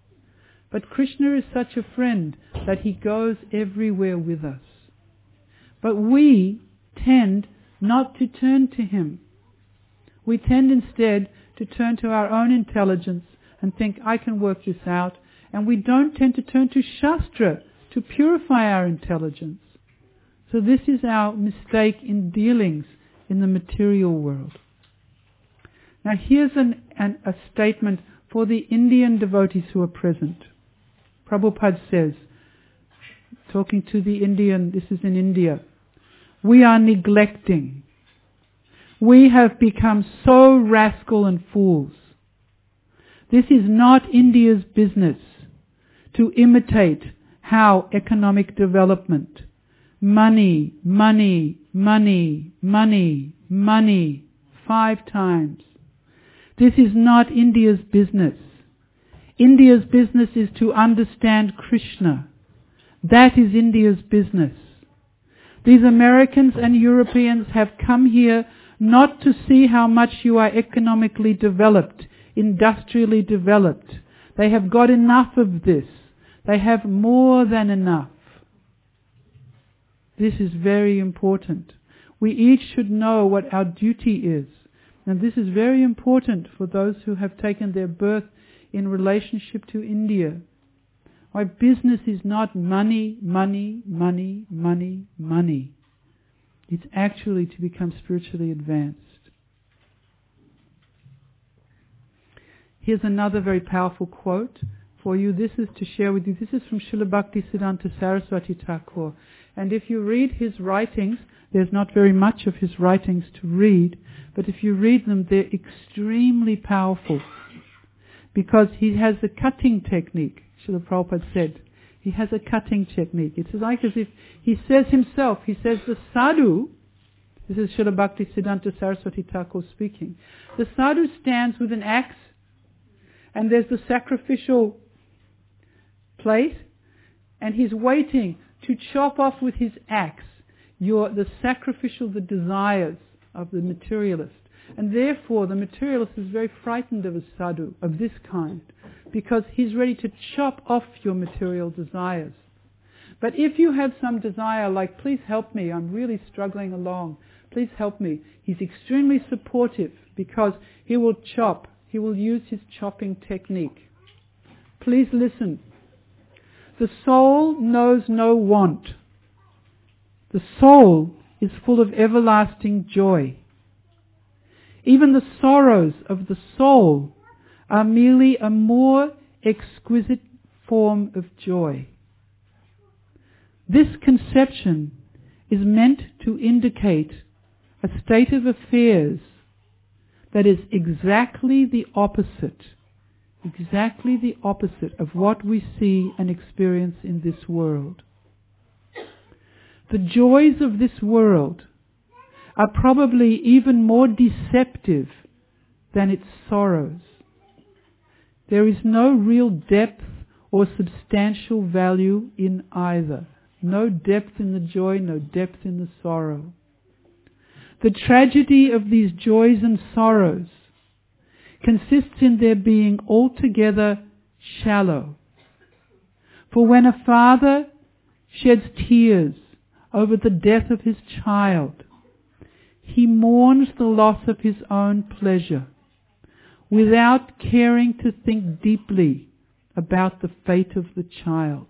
But Krishna is such a friend that he goes everywhere with us. But we tend not to turn to him. We tend instead to turn to our own intelligence and think, I can work this out. And we don't tend to turn to Shastra to purify our intelligence. So this is our mistake in dealings in the material world. Now here's an, an, a statement for the Indian devotees who are present. Prabhupada says, talking to the Indian, this is in India, we are neglecting. We have become so rascal and fools. This is not India's business to imitate how economic development, money, money, money, money, money, five times. This is not India's business. India's business is to understand Krishna. That is India's business. These Americans and Europeans have come here not to see how much you are economically developed, industrially developed. They have got enough of this. They have more than enough. This is very important. We each should know what our duty is. And this is very important for those who have taken their birth in relationship to India. Our business is not money, money, money, money, money. It's actually to become spiritually advanced. Here's another very powerful quote for you. This is to share with you. This is from Srila Bhaktisiddhanta Saraswati Thakur. And if you read his writings, there's not very much of his writings to read, but if you read them, they're extremely powerful. Because he has a cutting technique, Srila Prabhupada said. He has a cutting technique. It's like as if he says himself, he says the sadhu, this is Srila Bhaktisiddhanta Saraswati Thakur speaking, the sadhu stands with an axe, and there's the sacrificial plate, and he's waiting to chop off with his axe your, the sacrificial, the desires of the materialist. And therefore the materialist is very frightened of a sadhu of this kind, because he's ready to chop off your material desires. But if you have some desire like, please help me, I'm really struggling along, please help me, he's extremely supportive, because he will chop, he will use his chopping technique. Please listen. The soul knows no want. The soul is full of everlasting joy. Even the sorrows of the soul are merely a more exquisite form of joy. This conception is meant to indicate a state of affairs that is exactly the opposite, exactly the opposite of what we see and experience in this world. The joys of this world are probably even more deceptive than its sorrows. There is no real depth or substantial value in either. No depth in the joy, no depth in the sorrow. The tragedy of these joys and sorrows consists in their being altogether shallow. For when a father sheds tears over the death of his child, he mourns the loss of his own pleasure without caring to think deeply about the fate of the child.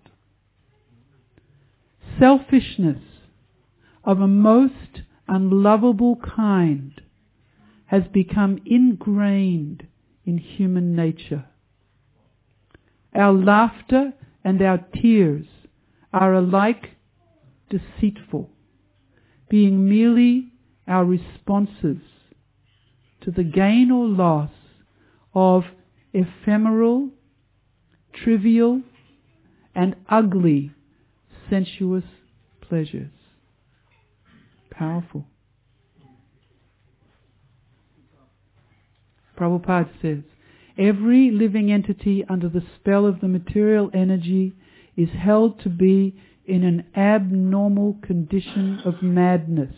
Selfishness of a most unlovable kind has become ingrained in human nature. Our laughter and our tears are alike deceitful, being merely our responses to the gain or loss of ephemeral, trivial, and ugly sensuous pleasures. Powerful. Prabhupada says, every living entity under the spell of the material energy is held to be in an abnormal condition of madness.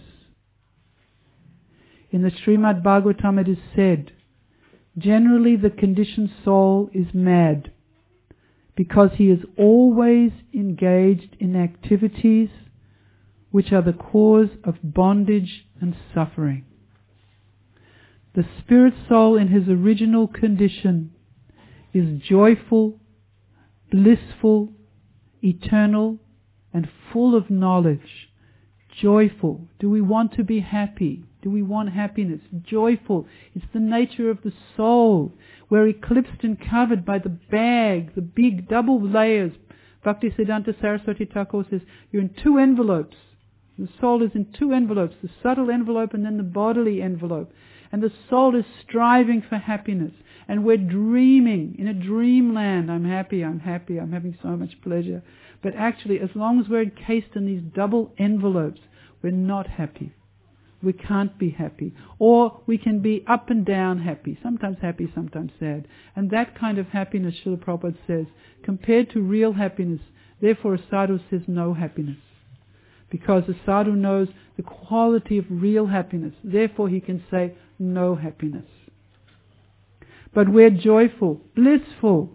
In the Srimad Bhagavatam it is said, generally the conditioned soul is mad because he is always engaged in activities which are the cause of bondage and suffering. The spirit soul in his original condition is joyful, blissful, eternal, and full of knowledge, joyful. Do we want to be happy? Do we want happiness? Joyful. It's the nature of the soul. We're eclipsed and covered by the bag, the big double layers. Bhaktisiddhanta Saraswati Thakur says, you're in two envelopes. The soul is in two envelopes, the subtle envelope and then the bodily envelope. And the soul is striving for happiness. And we're dreaming in a dreamland. I'm happy, I'm happy, I'm having so much pleasure. But actually, as long as we're encased in these double envelopes, we're not happy. We can't be happy. Or we can be up and down happy. Sometimes happy, sometimes sad. And that kind of happiness, Srila Prabhupada says, compared to real happiness, therefore a sadhu says no happiness. Because a sadhu knows the quality of real happiness. Therefore he can say no happiness. But we're joyful, blissful,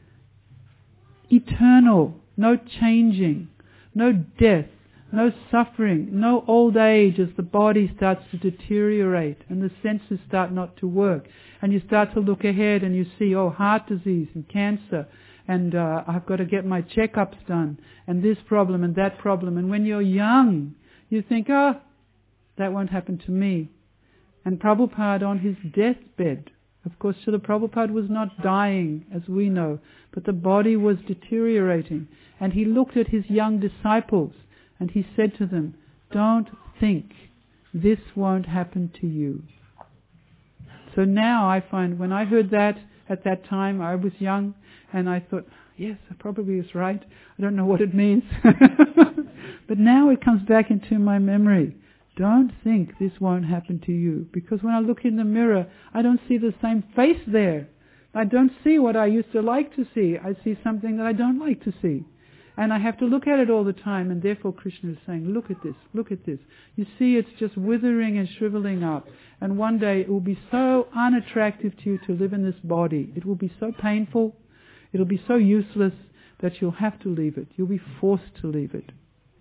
eternal, no changing, no death, no suffering, no old age as the body starts to deteriorate and the senses start not to work. And you start to look ahead and you see, oh, heart disease and cancer, and uh, I've got to get my checkups done, and this problem and that problem. And when you're young, you think, oh, that won't happen to me. And Prabhupada on his deathbed, of course, Srila Prabhupada was not dying, as we know, but the body was deteriorating. And he looked at his young disciples and he said to them, don't think this won't happen to you. So now I find, when I heard that at that time, I was young, and I thought, yes, I probably was right. I don't know what it means. But now it comes back into my memory. Don't think this won't happen to you. Because when I look in the mirror, I don't see the same face there. I don't see what I used to like to see. I see something that I don't like to see. And I have to look at it all the time. And therefore Krishna is saying, look at this, look at this. You see, it's just withering and shriveling up. And one day it will be so unattractive to you to live in this body. It will be so painful. It'll be so useless that you'll have to leave it. You'll be forced to leave it.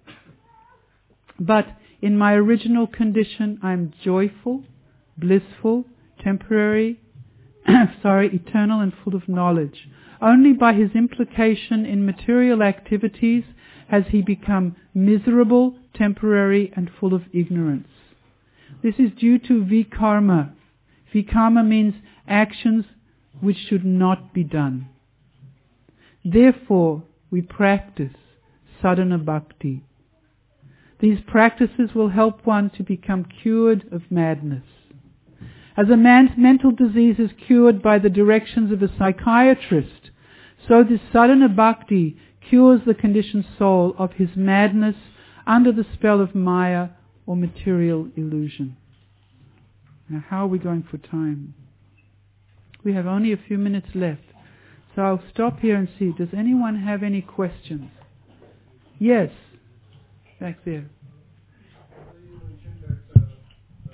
But in my original condition, I'm joyful, blissful, temporary, sorry, eternal and full of knowledge. Only by his implication in material activities has he become miserable, temporary and full of ignorance. This is due to vikarma. Vikarma means actions which should not be done. Therefore, we practice sadhana bhakti. These practices will help one to become cured of madness. As a man's mental disease is cured by the directions of a psychiatrist, so this sadhana bhakti cures the conditioned soul of his madness under the spell of maya or material illusion. Now, how are we going for time? We have only a few minutes left. So I'll stop here and see. Does anyone have any questions? Yes. Back there. You mentioned that uh, uh,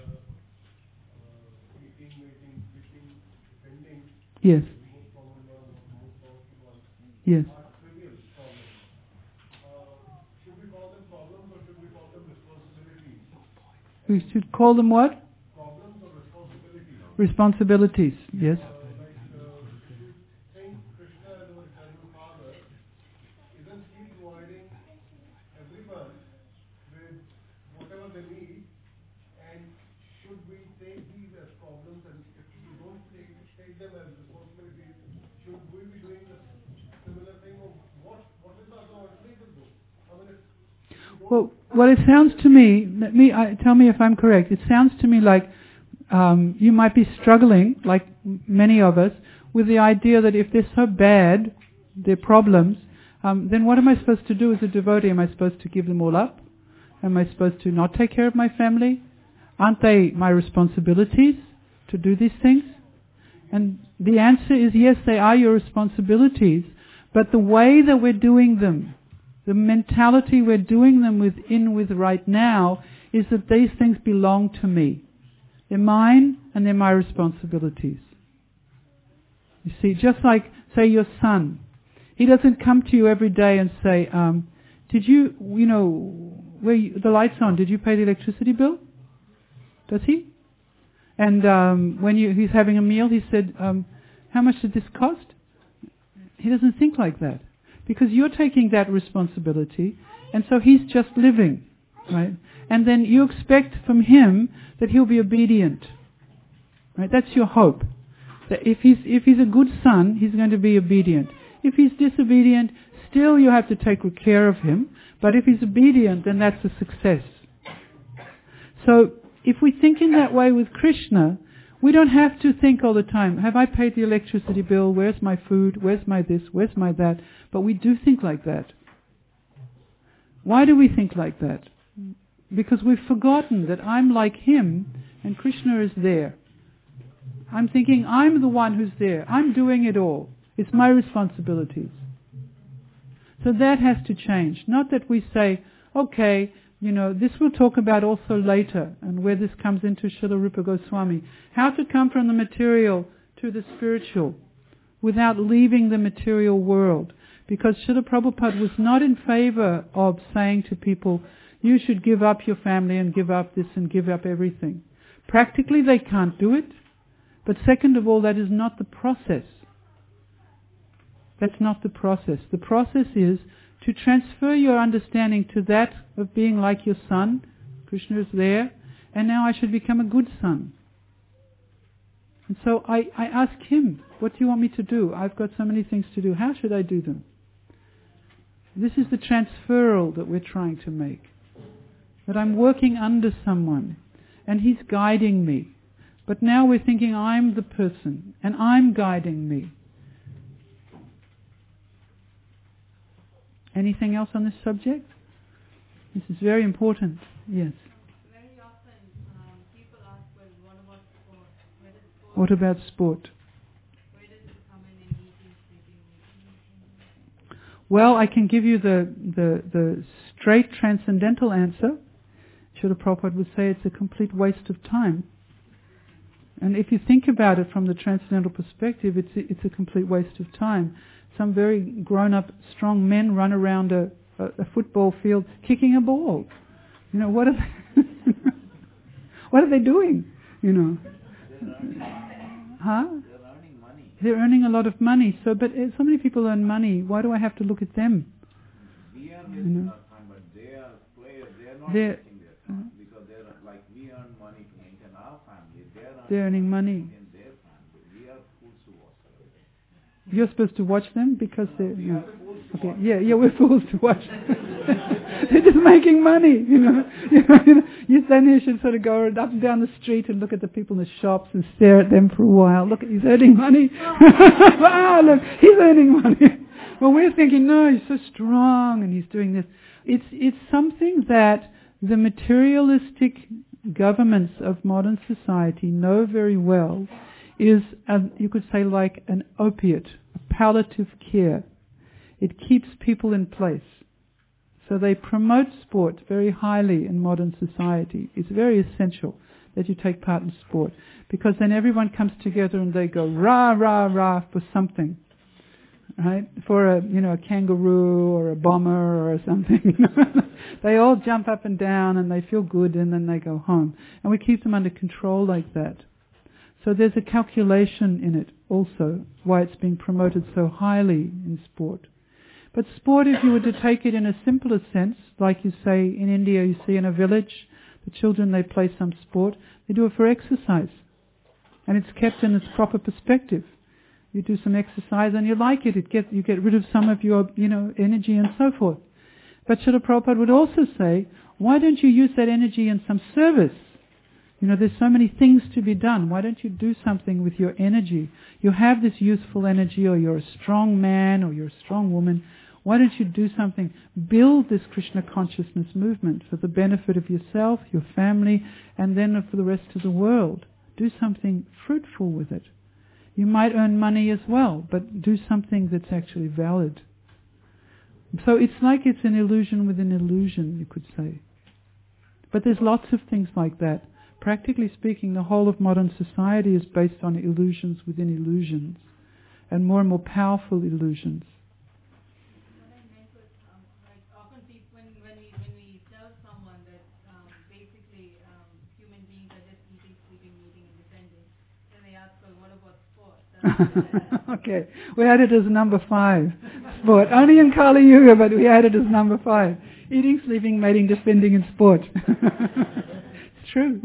uh, eating, making, fishing, depending. Yes. Most common one, most powerful one. Yes. Are trivial problems. Uh, should we call them problems or should we call them responsibilities? We should call them what? Problems or responsibilities? Responsibilities. Yes. Uh, like, uh, if you think Krishna as our eternal Father, isn't he providing everyone with whatever they need, and should we take these as problems, and if we don't take, take them as responsibilities, should we be doing a similar thing, or what, what is our alternative though? I mean, if Well, well, it sounds to me, let me, uh, tell me if I'm correct, it sounds to me like um, you might be struggling, like many of us, with the idea that if they're so bad, they're problems, um, then what am I supposed to do as a devotee? Am I supposed to give them all up? Am I supposed to not take care of my family? Aren't they my responsibilities to do these things? And the answer is yes, they are your responsibilities, but the way that we're doing them, the mentality we're doing them within with right now, is that these things belong to me. They're mine and they're my responsibilities. You see, just like, say, your son. He doesn't come to you every day and say, um, did you, you know, where you, the light's on, did you pay the electricity bill? Does he? And um, when you, he's having a meal, he said, um, how much did this cost? He doesn't think like that. Because you're taking that responsibility, and so he's just living. right? And then you expect from him that he'll be obedient, right? That's your hope. That if he's if he's a good son, he's going to be obedient. If he's disobedient, still you have to take good care of him. But if he's obedient, then that's a success. So if we think in that way with Krishna, we don't have to think all the time, have I paid the electricity bill? Where's my food? Where's my this? Where's my that? But we do think like that. Why do we think like that? Because we've forgotten that I'm like him and Krishna is there. I'm thinking I'm the one who's there. I'm doing it all. It's my responsibilities. So that has to change. Not that we say, okay, you know, this we'll talk about also later, and where this comes into Srila Rupa Goswami. How to come from the material to the spiritual without leaving the material world. Because Srila Prabhupada was not in favor of saying to people, you should give up your family and give up this and give up everything. Practically they can't do it. But second of all, that is not the process. That's not the process. The process is to transfer your understanding to that of being like your son. Krishna is there, and now I should become a good son. And so I, I ask him, what do you want me to do? I've got so many things to do. How should I do them? This is the transferal that we're trying to make. That I'm working under someone, and he's guiding me. But now we're thinking I'm the person, and I'm guiding me. Anything else on this subject? This is very important. Yes. Very often um, people ask, well, what about sport? Where does sport What about sport? Where does it come in in eating, sleeping? Well, I can give you the, the, the straight transcendental answer. Srila Prabhupada would say it's a complete waste of time. And if you think about it from the transcendental perspective, it's a, it's a complete waste of time. Some very grown-up, strong men run around a, a, a football field kicking a ball. You know, what are they, what are they doing? You know, huh? They're earning money. They're earning a lot of money. So, but uh, so many people earn money. Why do I have to look at them? We are You getting know. our time, but they are players. They are not They're- getting their time because they're like we earn money to maintain our family. They're earning They're earning money. in their family. We are fools to watch them. You're supposed to watch them because they're... We no. are fools to Okay, watch. yeah, yeah, we're fools to watch. They're just making money, you know. You know, you know. You then you should sort of go up and down the street and look at the people in the shops and stare at them for a while. Look, he's earning money. Wow, look, he's earning money. Well, we're thinking, no, he's so strong and he's doing this. It's it's something that the materialistic governments of modern society know very well. Is, a, you could say, like an opiate, a palliative care. It keeps people in place. So they promote sport very highly in modern society. It's very essential that you take part in sport, because then everyone comes together and they go rah, rah, rah for something, right? For a, you know, a kangaroo or a bomber or something. They all jump up and down and they feel good and then they go home. And we keep them under control like that. So there's a calculation in it also, why it's being promoted so highly in sport. But sport, if you were to take it in a simpler sense, like you say in India, you see in a village, the children, they play some sport, they do it for exercise. And it's kept in its proper perspective. You do some exercise and you like it, it get, you get rid of some of your, you know, energy and so forth. But Srila Prabhupada would also say, why don't you use that energy in some service? You know, there's so many things to be done. Why don't you do something with your energy? You have this youthful energy, or you're a strong man, or you're a strong woman. Why don't you do something? Build this Krishna consciousness movement for the benefit of yourself, your family, and then for the rest of the world. Do something fruitful with it. You might earn money as well, but do something that's actually valid. So it's like it's an illusion within illusion, you could say. But there's lots of things like that. Practically speaking, the whole of modern society is based on illusions within illusions, and more and more powerful illusions. What I meant was, um, like often people, when, when we when we tell someone that um, basically um, human beings are just eating, sleeping, eating, independent, then they ask, well, what about sport? That's Okay, we had it as number five. Sport. Only in Kali Yuga, but we had it as number five. Eating, sleeping, mating, defending, and sport. It's true.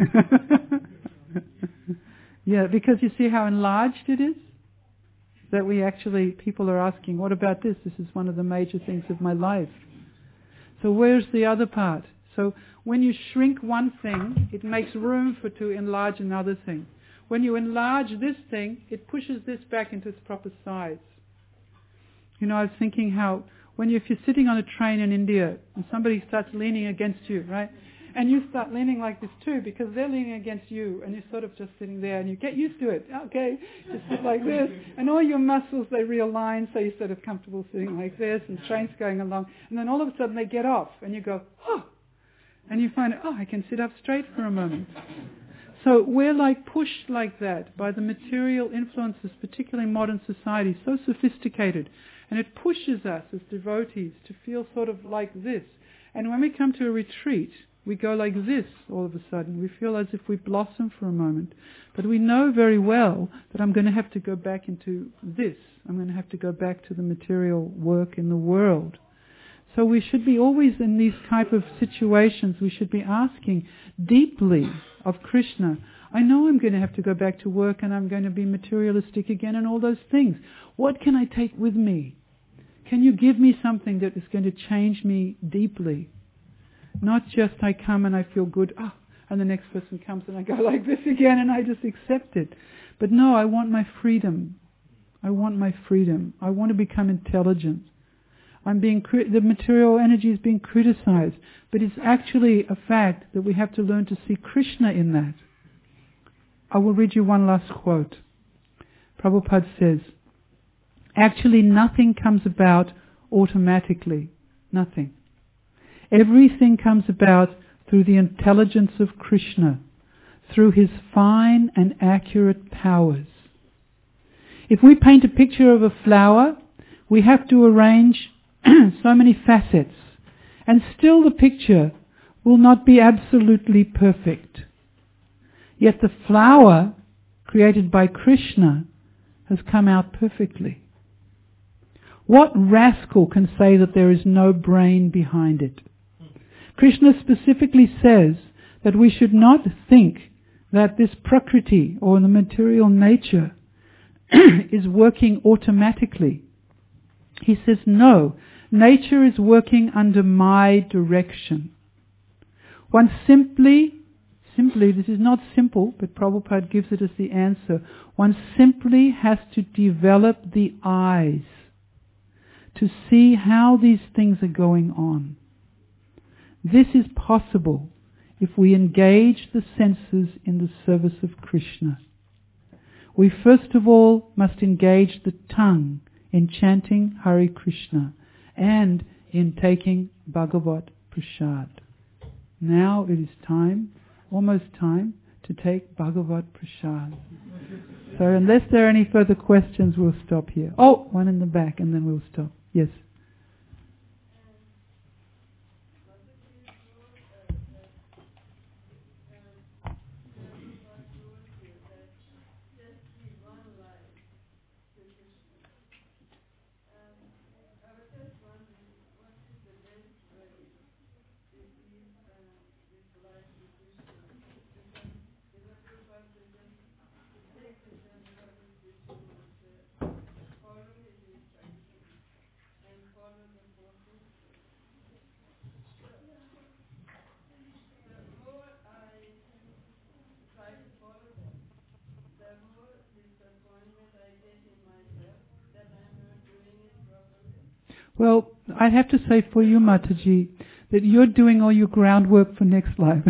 Yeah, because you see how enlarged it is? That we actually, people are asking, what about this? This is one of the major things of my life. So where's the other part? So when you shrink one thing, it makes room for to enlarge another thing. When you enlarge this thing, it pushes this back into its proper size. You know, I was thinking how, when you, if you're sitting on a train in India and somebody starts leaning against you, right? And you start leaning like this too, because they're leaning against you, and you're sort of just sitting there, and you get used to it. Okay, just sit like this, and all your muscles, they realign, so you're sort of comfortable sitting like this, and the train's going along, and then all of a sudden they get off, and you go, oh, and you find, oh, I can sit up straight for a moment. So we're like pushed like that by the material influences, particularly in modern society, so sophisticated, and it pushes us as devotees to feel sort of like this. And when we come to a retreat, we go like this all of a sudden. We feel as if we blossom for a moment. But we know very well that I'm going to have to go back into this. I'm going to have to go back to the material work in the world. So we should be always in these type of situations, we should be asking deeply of Krishna, I know I'm going to have to go back to work and I'm going to be materialistic again and all those things. What can I take with me? Can you give me something that is going to change me deeply? Not just I come and I feel good, oh, and the next person comes and I go like this again and I just accept it. But no, I want my freedom. I want my freedom. I want to become intelligent. I'm being the material energy is being criticized, but it's actually a fact that we have to learn to see Krishna in that. I will read you one last quote. Prabhupada says, actually nothing comes about automatically. Nothing. Everything comes about through the intelligence of Krishna, through his fine and accurate powers. If we paint a picture of a flower, we have to arrange so many facets, and still the picture will not be absolutely perfect. Yet the flower created by Krishna has come out perfectly. What rascal can say that there is no brain behind it? Krishna specifically says that we should not think that this prakriti, or the material nature, is working automatically. He says, no, nature is working under my direction. One simply, simply, this is not simple, but Prabhupada gives it as the answer, one simply has to develop the eyes to see how these things are going on. This is possible if we engage the senses in the service of Krishna. We first of all must engage the tongue in chanting Hare Krishna and in taking Bhagavat Prasad. Now it is time, almost time, to take Bhagavat Prasad. So unless there are any further questions, we'll stop here. Oh, one in the back and then we'll stop. Yes. Well, I'd have to say for you, Mataji, that you're doing all your groundwork for next life.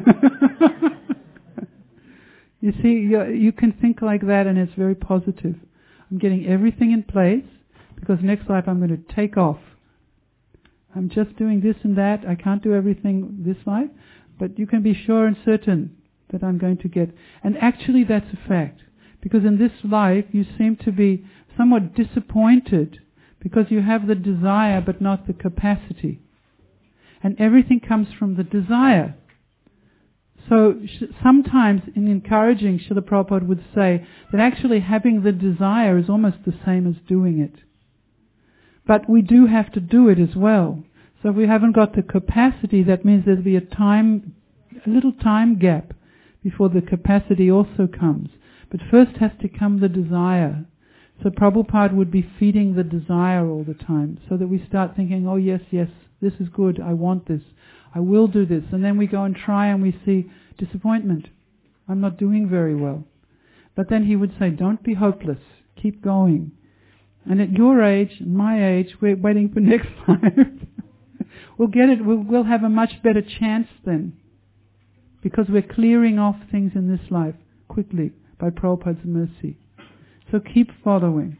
You see, you, you can think like that and it's very positive. I'm getting everything in place because next life I'm going to take off. I'm just doing this and that. I can't do everything this life, but you can be sure and certain that I'm going to get. And actually that's a fact, because in this life you seem to be somewhat disappointed because you have the desire but not the capacity. And everything comes from the desire. So sh- sometimes in encouraging, Srila Prabhupada would say that actually having the desire is almost the same as doing it. But we do have to do it as well. So if we haven't got the capacity, that means there'll be a time, a little time gap before the capacity also comes. But first has to come the desire. So Prabhupada would be feeding the desire all the time, so that we start thinking, oh yes, yes, this is good, I want this, I will do this. And then we go and try and we see disappointment. I'm not doing very well. But then he would say, don't be hopeless, keep going. And at your age, my age, we're waiting for next life. We'll get it, we'll, we'll have a much better chance then. Because we're clearing off things in this life quickly by Prabhupada's mercy. So keep following.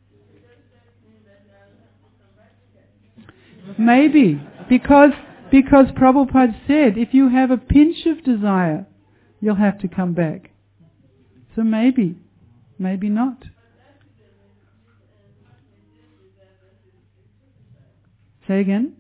Maybe, because because Prabhupada said, if you have a pinch of desire, you'll have to come back. So maybe, maybe not. Say again?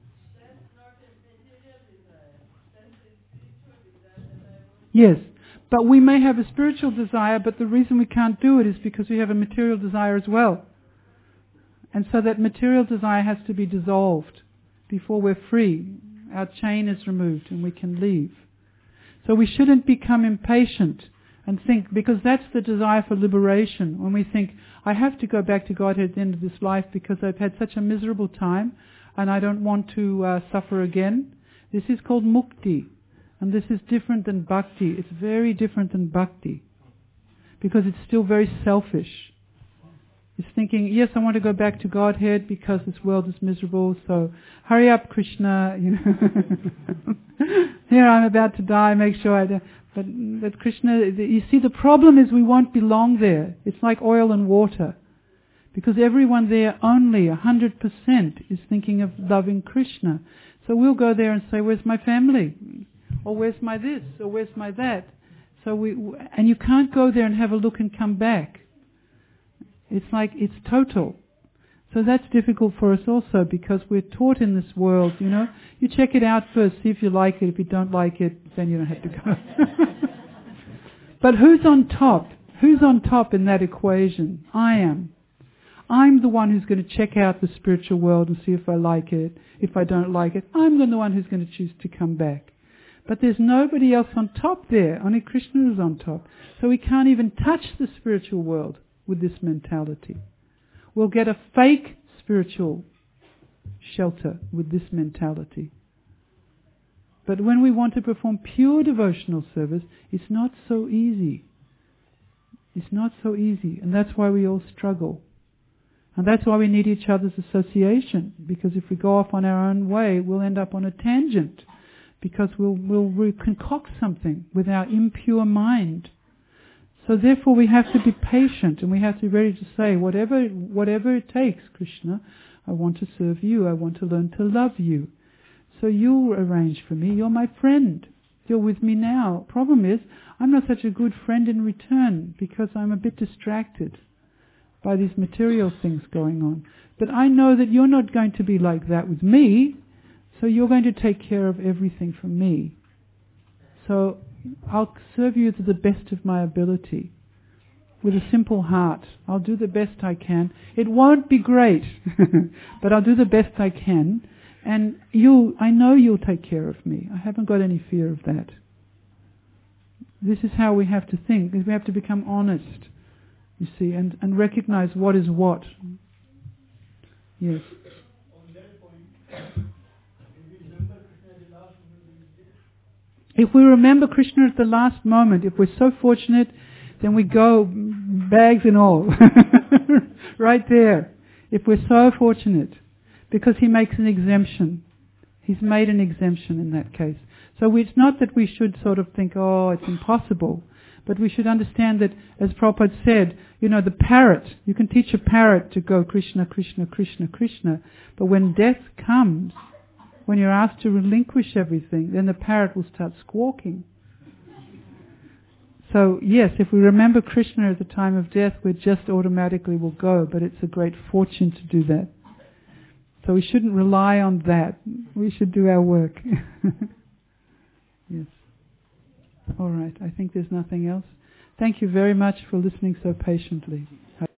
Yes. But we may have a spiritual desire, but the reason we can't do it is because we have a material desire as well. And so that material desire has to be dissolved before we're free. Our chain is removed and we can leave. So we shouldn't become impatient and think, because that's the desire for liberation. When we think, I have to go back to Godhead at the end of this life because I've had such a miserable time and I don't want to uh, suffer again. This is called mukti. And this is different than bhakti. It's very different than bhakti. Because it's still very selfish. It's thinking, yes, I want to go back to Godhead because this world is miserable, so hurry up, Krishna. You know, here I'm about to die, make sure I don't. But, but Krishna, you see, the problem is we won't belong there. It's like oil and water. Because everyone there only, one hundred percent, is thinking of loving Krishna. So we'll go there and say, where's my family? Or where's my this, or where's my that? So we, and you can't go there and have a look and come back. It's like, it's total. So that's difficult for us also, because we're taught in this world, you know, you check it out first, see if you like it. If you don't like it, then you don't have to go. But who's on top? Who's on top in that equation? I am. I'm the one who's going to check out the spiritual world and see if I like it. If I don't like it, I'm the one who's going to choose to come back. But there's nobody else on top there. Only Krishna is on top. So we can't even touch the spiritual world with this mentality. We'll get a fake spiritual shelter with this mentality. But when we want to perform pure devotional service, it's not so easy. It's not so easy. And that's why we all struggle. And that's why we need each other's association. Because if we go off on our own way, we'll end up on a tangent. Because we'll, we'll, we'll concoct something with our impure mind. So therefore we have to be patient and we have to be ready to say, whatever whatever it takes, Krishna, I want to serve you, I want to learn to love you. So you arrange for me, you're my friend, you're with me now. Problem is, I'm not such a good friend in return because I'm a bit distracted by these material things going on. But I know that you're not going to be like that with me, so you're going to take care of everything for me. So I'll serve you to the best of my ability, with a simple heart. I'll do the best I can. It won't be great, but I'll do the best I can. And you, I know you'll take care of me. I haven't got any fear of that. This is how we have to think. We have to become honest, you see, and, and recognize what is what. Yes. If we remember Krishna at the last moment, if we're so fortunate, then we go bags and all. Right there. If we're so fortunate. Because he makes an exemption. He's made an exemption in that case. So it's not that we should sort of think, oh, it's impossible. But we should understand that, as Prabhupada said, you know, the parrot, you can teach a parrot to go Krishna, Krishna, Krishna, Krishna. But when death comes, when you're asked to relinquish everything, then the parrot will start squawking. So yes, if we remember Krishna at the time of death, we just automatically will go, but it's a great fortune to do that. So we shouldn't rely on that. We should do our work. Yes. All right, I think there's nothing else. Thank you very much for listening so patiently.